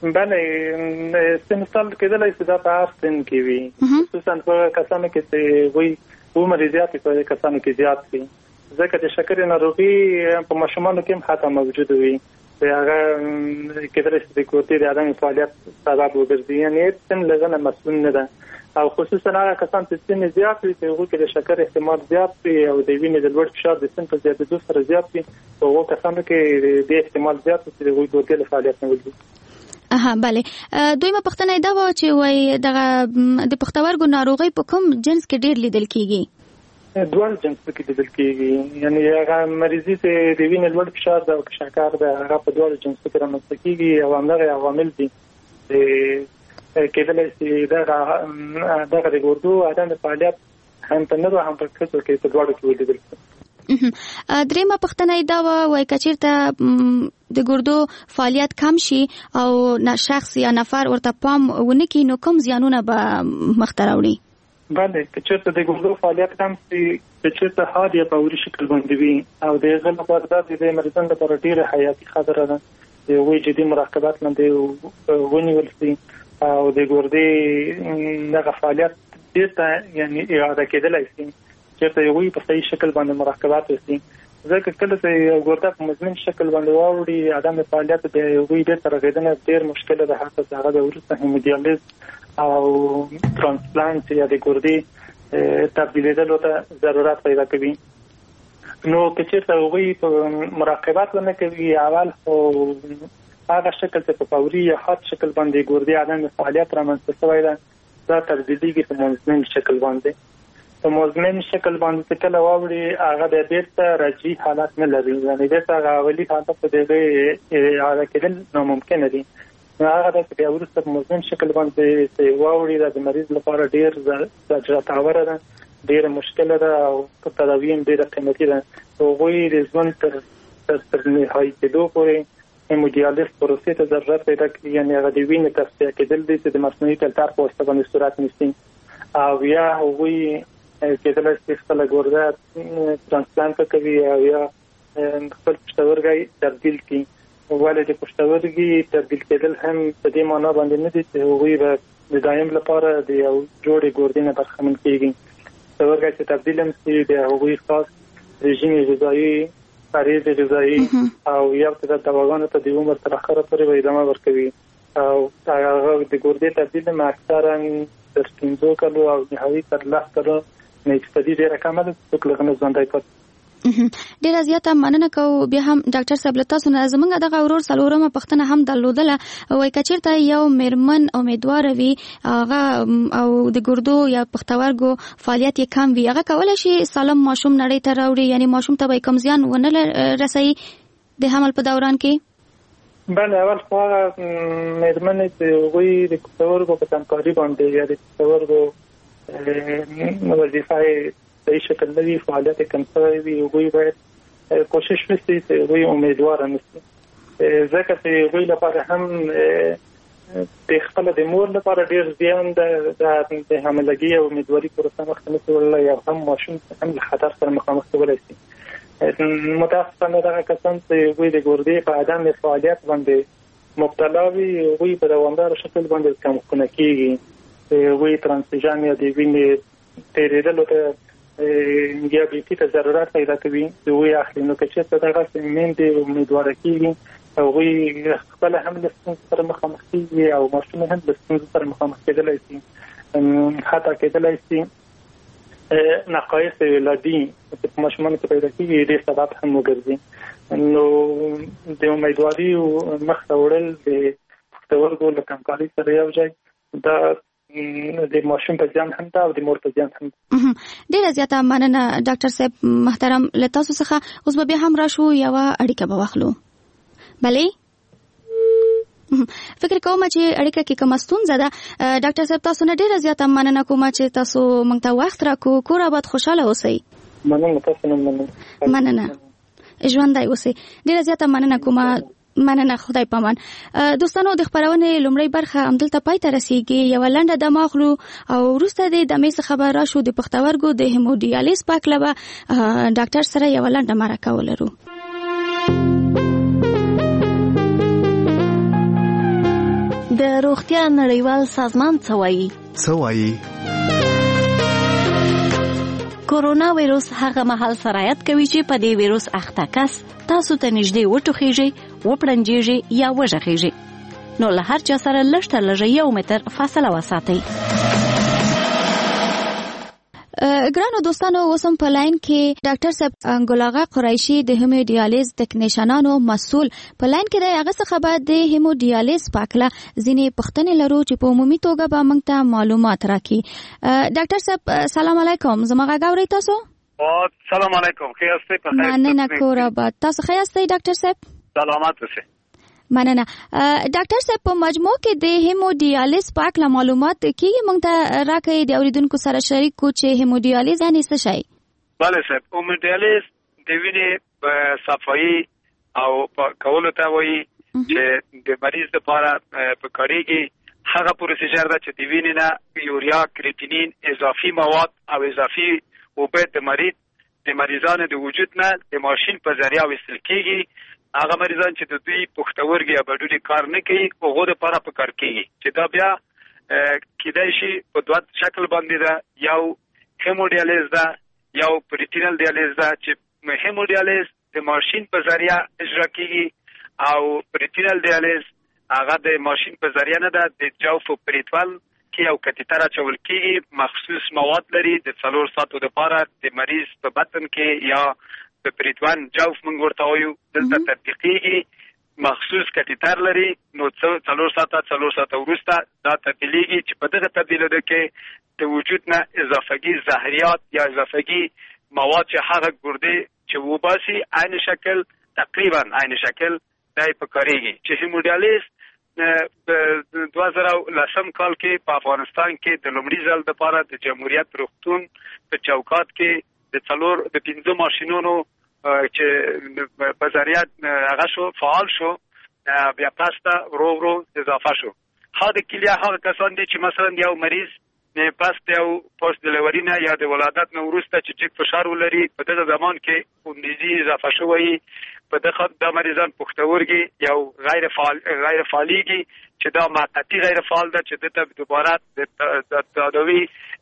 بله سن سال کېدلی چې دا په هر سن کې وي خصوصا په کسانو کې چې وایي عمر یې زیات وي په کسانو کې زیات وي ځکه چې شکرې ناروغي په ماشومانو کې هم حتی موجود وي هغه کېدلی شي د ګردې د عدم فعالیت سبب وګرځي یعنې سن له هغه نه مسؤل نه ده او خصوصا هغه کسان چې سن زیات وي چې هغوی کې د شکر احتمال زیات وي او د وینې د لوړ فشار د سن په زیاتېدو سره زیات وي په هغو کسانو کې د احتمال زیات وي چې د هغوی ګردې له فعالیت نه ولوي. اها بله دویمه پوښتنه دا وه چې وایي دغه د پښتورګو ناروغۍ په کوم جنس کې ډېر لیدل کېږي؟ دواړه جنسو کې لیدل کېږي یعنې هغه مریضي چې د وینې لوړ فشار ده او که شکر ده هغه په دواړو جنسو کې رامنځته کېږي او همدغه عوامل دي چې کېدلی شي دغه دغه د ګردو عدم فعالیت هم په نرو هم په ښځو کې په دواړو کې ولیدل شي. درېیمه پوښتنه دا وه وایي که چېرته د ګردو فعالیت کم شي او شخص یا نفر ورته پام ونه کړي نو کوم زیانونه به مخته راوړي؟ بله که چېرته د ګردو فعالیت کم شي که چېرته حاد یا فوري شکل باندې وي او د هغه لپاره دا د دې مریضانو لپاره ډېره حیاتي خبره ده د هغوی جدي مراقبت لاندې ونیول شي او د ګردې دغه فعالیت بېرته یعنې اعاده کېدلی شي چېرته هغوی په صحیح شکل باندې مراقبت وشي ځکه کله چې ګورده په مزمن شکل باندې واوړي عدم فعالیت د وی د ترغیدنه ډیر مشکل ده، حتی هغه د ورسته هیمودیالیز او ترانسپلانت یا د ګردې تبدیلیدلو ته ضرورت پیدا کوي. نو که چېرته هغوی په مراقبت ونه کوي اول خو هغه شکل چې په فوري یا حاد شکل باندې ګردې عدم فعالیت رامنځته شوی ده دا تبدیلیږي په مزمن شکل باندې. په مزمن شکل باندې چې کله واوړي هغه د بیرته رجعي حالت نه لري، یعنې بیرته هغه اولي حالت په دغه اعاده کېدل ناممکنه دي. نو هغه د بیا وروسته په مزمن شکل باندې چې واوړي د مریض لپاره ډېر زجراتاوره ده، ډېره مشکله ده او په تداوي هم ډېره قیمتي ده. هغوی د ژوند تر تر نهایي کېدو پورې هیمودیالیز پروسې ته ضرورت پیدا کوي، یعنې هغه د وینې تصفیه کېدل دي چې د مصنوعي فلټر په واسطه باندې صورت نیسي، او یا هغوی کېدلی شي خپله ګرده ترانسپلانت کوي او یا خپل پښتورګی تبدیل کړي. ولې د پښتورګي تبدیل کېدل هم په دې معنا باندې نه دي چې هغوی به د دایم لپاره د یو جوړې ګردې نه برخمن کېږي. پښتورګی چې تبدیل هم شي د هغوی خاص رژیم غذایي، پرهیز غذایي او یا د دواګانو ته د عمر تر اخره پورې به ادامه ورکوي. او هغه د ګردې تبدیل هم اکثرا تر پنځو کلو او نهایي تر لس کلو نه استفادې ډېره کمه ده، څوک له هغه نه ژوندی پاتې. ډیره زیاته مننه کوو. بیا هم ډاکټر صاحب له تاسو نه زموږ دغه ورور څلورمه پوښتنه هم درلودله، وایي که چېرته یو میرمن امیدواره وي هغه او د ګردو یا پښتورګو فعالیت یې کم وي، هغه کولی شي سالم ماشوم نړۍ ته راوړي، یعنې ماشوم ته به یې کوم زیان ونه رسوي د حمل په دوران کې؟ بله، اول خو هغه میرمنې چې هغوی د پښتورګو په تمکاري باندې یا د پښتورګو وظیفه یې صحیح شکل نه وي، فعالیت یې کم شوی وي، هغوی باید کوشش وکړي چې هغوی امیدواره نه شي، ځکه چې هغوی لپاره هم د خپله د مور لپاره ډېر زیان ده د حاملګي او امیدواري پروسه مخته نه شي وړلی، او هم ماشوم هم له خطر سره مخامخ کولی شي. متاسفانه دغه کسان چې هغوی د ګردې په عدم فعالیت باندې مبتلا وي هغوی په دوامداره شکل باندې کمخونه کېږي. هغوی ترانسفیوژن یا د وینې تېرېدلو ته یا بیپي ته ضرورت پیدا کوي، هغوی اخلي. نو که چېرته دغسې میندې امیدواره کېږي هغوی خپله هم له ستونزو سره مخامخ کېږي او ماشوم هم له ستونزو سره مخامخ کېدلی شي، حتی کېدلی شي نقایص ولادي چې په ماشومانو کې پیدا کېږي دې سبب هم وګرځي. نو د امیدواري مخته وړل د پښتورګو له کمکاري سره یو ځای دا د ماشوم په ځان هم ده او د مور په ځان هم ده. ډېره زیاته مننه ډاکټر صاحب محترم له تاسو څخه. اوس به بیا هم راشو یوه اړیکه به واخلو. بلې فکر کوم چې اړیکه کې کومه ستونزه ده. ډاکټر صاحب تاسو نه ډېره زیاته مننه کوم چې تاسو موږ ته وخت راکړو. کور آباد خوشحاله اوسئ. مننه تاسو نه مننه مننه ژوندی اوسئ. ډېره زیاته مننه کوم. مننه، خدای پامان. دوستانو د خبرونې لومړی برخه همدلته پای ته رسیږي. یوه لنډه دمه اخلو او وروسته د دمې څخه به راشو د پښتورګو د هیمودیالیز په هکله به ډاکټر سره یوه لنډه مرکه ولرو. د روغتیا نړیوال سازمان څه وایي؟ څه وایي؟ کورونا ویروس هغه مهال سرایت کوي چې په دې ویروس اخته کس تاسو ته نږدې وټوخیږي، وپړنجیږي یا وژغیږي. نو له هر چا سره لږ تر لږه یو متر فاصله وساتئ. ګرانو دوستانو، اوس هم په لاین کې ډاکټر صاحب ګلاغه قریشي د هیمودیالیز ټکنیشنانو مسؤل په لاین کې دی. هغه څخه به د هیمودیالیز په اړه ځینې پوښتنې لرو چې په عمومي توګه به موږ ته معلومات راکړي. ډاکټر صاحب سلام علیکم. زما غږ اورئ تاسو؟ سلام علیکم. ښه یاستئ؟ په خیر. مننه کور آباد. تاسو ښه یاستئ ډاکټر صاحب؟ سلامات اوسئ. مننه. ډاکټر صاحب په مجموع کې د هیمودیالیز په اړه معلومات کیږي موږ ته راکړئ، د اوریدونکو سره شریک کو چې هیمودیالیز یعنی څه شی؟ بله صاحب، هیمودیالیز د وینې په صفایي او کولو ته وایي چې د مریض لپاره په کارېږي. هغه پروسیجر ده چې د وینې نه یوریا، کریټینین، اضافي مواد او اضافي اوبه د مریض د مریضانو د وجود نه د ماشین په ذریعه ویستل کېږي. هغه مریضان چې د دوی پښتورګي یا بډوډي کار نه کوي هغو دپاره په کار کېږي، چې دا بیا کیدای شي په دوه شکل باندې ده. یو هیمودیالیز ده، یو پریټینل دیالیز ده چې مهم دیالیز د ماشين په ذریعہ اجرا کیږي او پریتینل دیالیز هغه د ماشين په ذریعہ نه ده، د جوف پریتوال کې یو کتیتر اچول کیږي، مخصوص مواد لري د څلور ساعتو لپاره د مریض په بطن کې یا د پریتوان جوف موږ ورته وایو دلته تطبیقیږي، مخصوص کتیتر لري، نو څلور ساعته څلور ساعته وروسته دا تبدیلیږي چې په دغه تبدیلېدو کې د وجود نه اضافهګي زهریات یا اضافهګي مواد چې هغه ګردې چې وباسي عین شکل تقریبا عین شکل دای په کاریږي چې هیمودیالیز په دوه زره لسم کال کې په افغانستان کې د لومړي ځل لپاره د جمهوریت روغتون په چوکات کې د څلور د پنځه ماشینونو چې په ذریعہ هغه شو فعال شو، بیا پاستا ورو ورو اضافه شو. ها د کلیه هغه کسان دي چې مثلا یو مریض نه پاست یو پوست ډیلیوری نه یا د ولادت نه وروسته چې ټیک فشار ولري په دغه زمان کې خوندیزي اضافه شوی، په دغه د مریضان پختورګي یو غیر فعال غیر فعالیږي چې دا معطی غیر فعال ده چې د دوباره د تداوی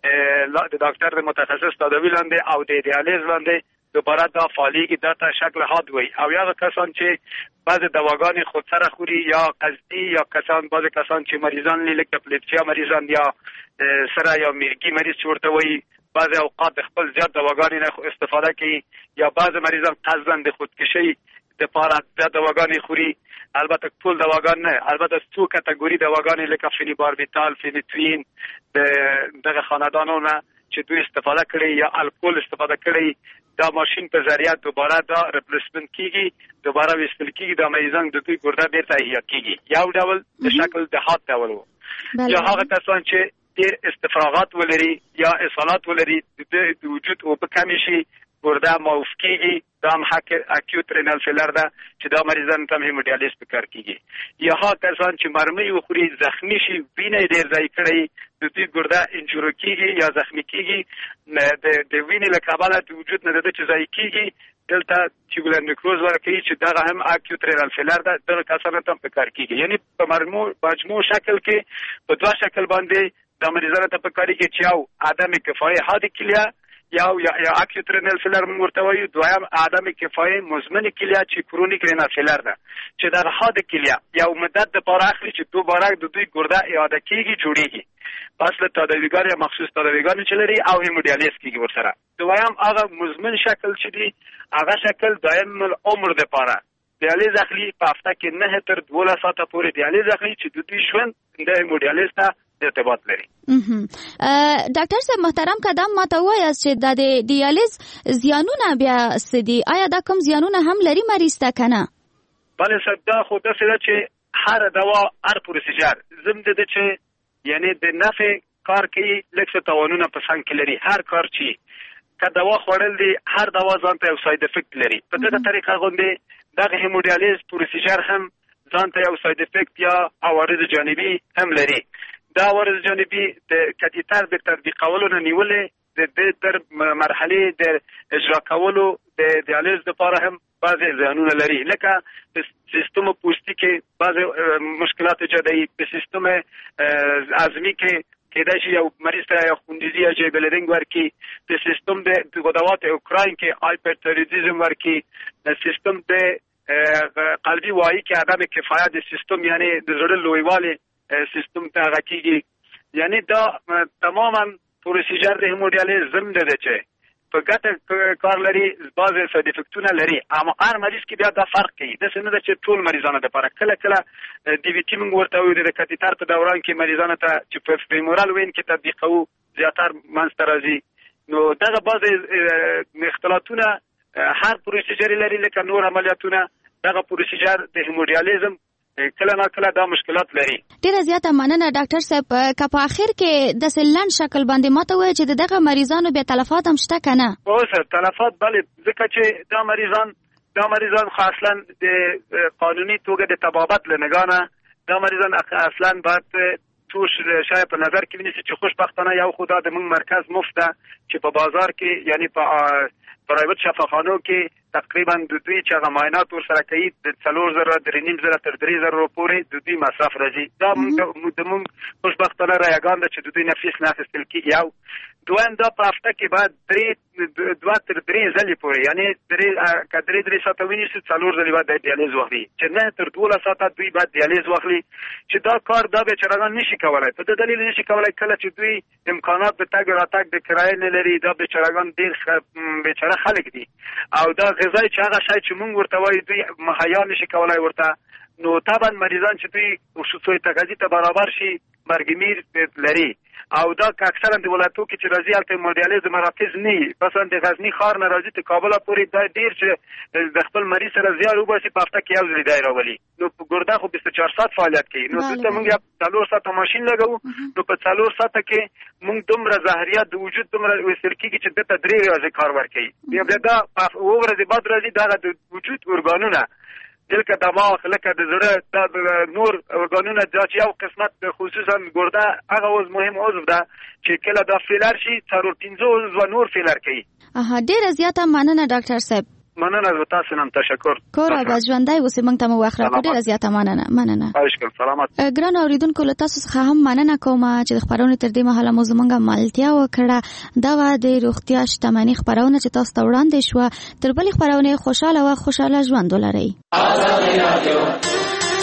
د ډاکټر د متخصص تداوی لاندې او د دیالیز لاندې دوباره دا فعالیږي، دا ته شکل حاد وي. او یا کسان چې بعض دواګانې خود سره خوري یا قصدي یا کسان بعض کسان چې مریضان لیک اپلیپسیا مریضان یا سره یا میرګي مریض چې ورته وایي بعض اوقات د خپل زیات دواګانې نه استفاده کوي یا بعض مریضان قصداً د خودکشي دپاره زیات دواګانې خوري. البته ټول دواګان نه، البته څو کټګوري دواګانې لکه فینیباربیتال، فینیتوین د دغه خاندانو نه چې دوی استفاده کړي یا الکول استفاده کړي، دا ماشین په ذریعہ دوباره دا ریپلیسمنت کیږي، دوباره ویستل کیږي، دا مریضان د دوی ګرده بیرته احیا کیږي. یو ډول د شکل د حاد ډول وو. یا هغه کسان چې ډیر استفراغات ولري یا اصالات ولري د وجود او په کمی شي ګرده معاف کیږي، دا هم اکیوت رینال فیلر ده چې دا مریضان ته هیمودیالیز پکار کیږي. یا هغه کسان چې مرمۍ وخوري زخمی شي وینه ډیر ځای کړي د دوی ګرده انجورو کیږي یا زخمی کیږي، د وینې له کبله د وجود نه د چې ځای کیږي دلته ټیوبولر نیکروز ورکوي چې دغه هم اکیوت رینال فیلر ده، دغه کسانو ته پکار کیږي. یعنی په مجموع شکل کې په دوه شکل باندې د مریضانو ته پکار کیږي چې یو عدم کفایه حاد کلیه یا یا اکیوت رینال فیلر موږ ورته وایو، دویم عدم کفایه مزمن کلیه چې کرونیک رینال فیلر ده چې د حاد کلیه یو مدت لپاره اخلي چې دوباره د دوی ګرده اعاده کیږي جوړیږي، پس له تداویګار یا مخصوص تداویګار چې لري او هیمودیالیز کیږي ورسره. دویم هغه مزمن شکل چې دی هغه شکل دائم العمر لپاره دیالیز اخلي، په هفته کې نه تر دولس ساعته پورې دیالیز اخلي چې د دوی ژوند د هیمودیالیز ته ارتباط لري. ډاکټر صاحب محترم قدم ماته وایاست چې د دیالیز زیانونه بیا څه دي؟ آیا دا کوم زیانونه هم لري مریض ته کنه؟ بله صاحب دا خو داسې ده چې هر دوا هر پروسیجر زم ده چې یعنی د نفع کار کوي لږ څه تاوانونه په څنګ کې لري. هر کار چې که دوا خوړل دي هر دوا ځان ته یو ساید افیکټ لري. په دغه طریقه غوندې دغه هیمودیالیز پروسیجر هم ځان ته یو ساید افیکټ یا عوارض جانبي هم لري. دا عوارض جانبي د کتیتر د تطبیقولو نه نیولې د تر مرحله د اجرا کولو د دیالیز لپاره هم بعضی زیانونه لري، لکه سیستم پوستی کې بعضی مشکلات ایجادوي، په سیستم عظمی کې کېدای شي یو مریض ته یو خوندیزي یا جیبلرینګ ورکړي، په سیستم د غدوات اوکراین کې هایپرتایرویډیزم ورکړي، د سیستم د قلبي وایي کې عدم کفایت د سیستم یعنی د زړه لویوالی سیستم ته هغه کیږي. یعنی دا تماما پروسیجر د هیمودیالیز زم ده چې په ګټه کار لري، بعضې ساید افیکټونه لري، اما هر مریض کې بیا دا فرق کوي. داسې نه ده چې ټول مریضانو دپاره کله کله ډي وي ټي موږ ورته وایو د کتیتر په دوران کې مریضانو ته چې په فیمورال وین کې تطبیقوو زیاتر منځته راځي. نو دغه بعضې اختلاطونه هر پروسیجر لري، لکه نور عملیاتونه دغه پروسیجر د هیمودیالیزم کله نه کله دا مشکلات لري. ډیره زیاته مننه ډاکټر صاحب. که په اخر کې د سلن شکل باندې ماته وایي چې دغه مریضانو بیا تلفات هم شته کنه؟ اوس تلفات بله، ځکه چې دا مریضان دا مریضان خو اصلا د قانوني توګه د طبابت له نگاه نه دا مریضان اصلا باید توش شاید په نظر کې ونیسي چې خوشبختانه یو خو دا د موږ مرکز مفت ده چې په بازار کې یعنی په پرایوت شفاخانو کې تقریبا د دوی چې هغه معاینات ورسره کوي د څلور زره درې نیم زره تر درې زره پورې د دوی مصرف راځي. دا موږ د موږ خوشبختانه رایګان ده چې د دوی نه فیس نه اخیستل کېږي. یو دویم دا په هفته کې باید درې دوه تر درې ځلې پورې یعنی درې که درې درې ساعته ونیسي څلور ځلې باید دیالیز واخلي چې نه تر دولس ساعته دوی باید دیالیز واخلي چې دا کار دا بیچارهګان نشي کولی په دې دلیل نشي کولی کله چې دوی امکانات د تګ راتګ د کرایې نه لري دا بیچارهګان ډېر بیچاره خلک دي او دا غذای چې هغه شی چې مونږ ورته وایو دوی مهیا نشي کولی ورته نو طبعا مریضان چې دوی خصوصي تقاضي ته برابر شي مرګمیر لري او دا که اکثرا د ولایتو کې چې راځي هلته مودیالیز مراکز نه وي مثلا د غزني ښار نه راځي تر کابله پورې دا ډېر چې د خپل مریض سره زیار وباسي په هفته کې یو ځلې دی راولي نو په ګرده خو بیست و چهار ساعت فعالیت کوي نو دلته مونږ یا څلور ساعته ماشین لګوو نو په څلور ساعته کې مونږ دومره زهریات د وجود دومره ویستل کېږي چې دلته درې ورځې کار ورکوي بیا بیا دا اوه ورځې بعد راځي دغه د وجود ارګانونه لکه دماغ لکه د زړه دا نور ارګانونه دا چې یو قسمت خصوصا ګرده هغه اوس مهم عضو ده چې کله دا فیلر شي څلور پنځه عضو نور فیلر کوي اها ډېره زیاته مننه ډاکټر صاحب مننه زه تاسو نن تشکر کور آباد ژوندی اوسې موږ ته مو وخت راکړ ډېره زیاته مننه مننه خواهش سلامت ګران اوریدونکو له تاسو څخه هم مننه کوم چې د خبرونې تر دې مهاله مو زموږ ملتیا وکړه دا و د روغتیا شتمنۍ خبرونه چې تاسو ته وړاندې شوه تر بلې خبرونې خوشاله او خوشاله ژوند ولرئ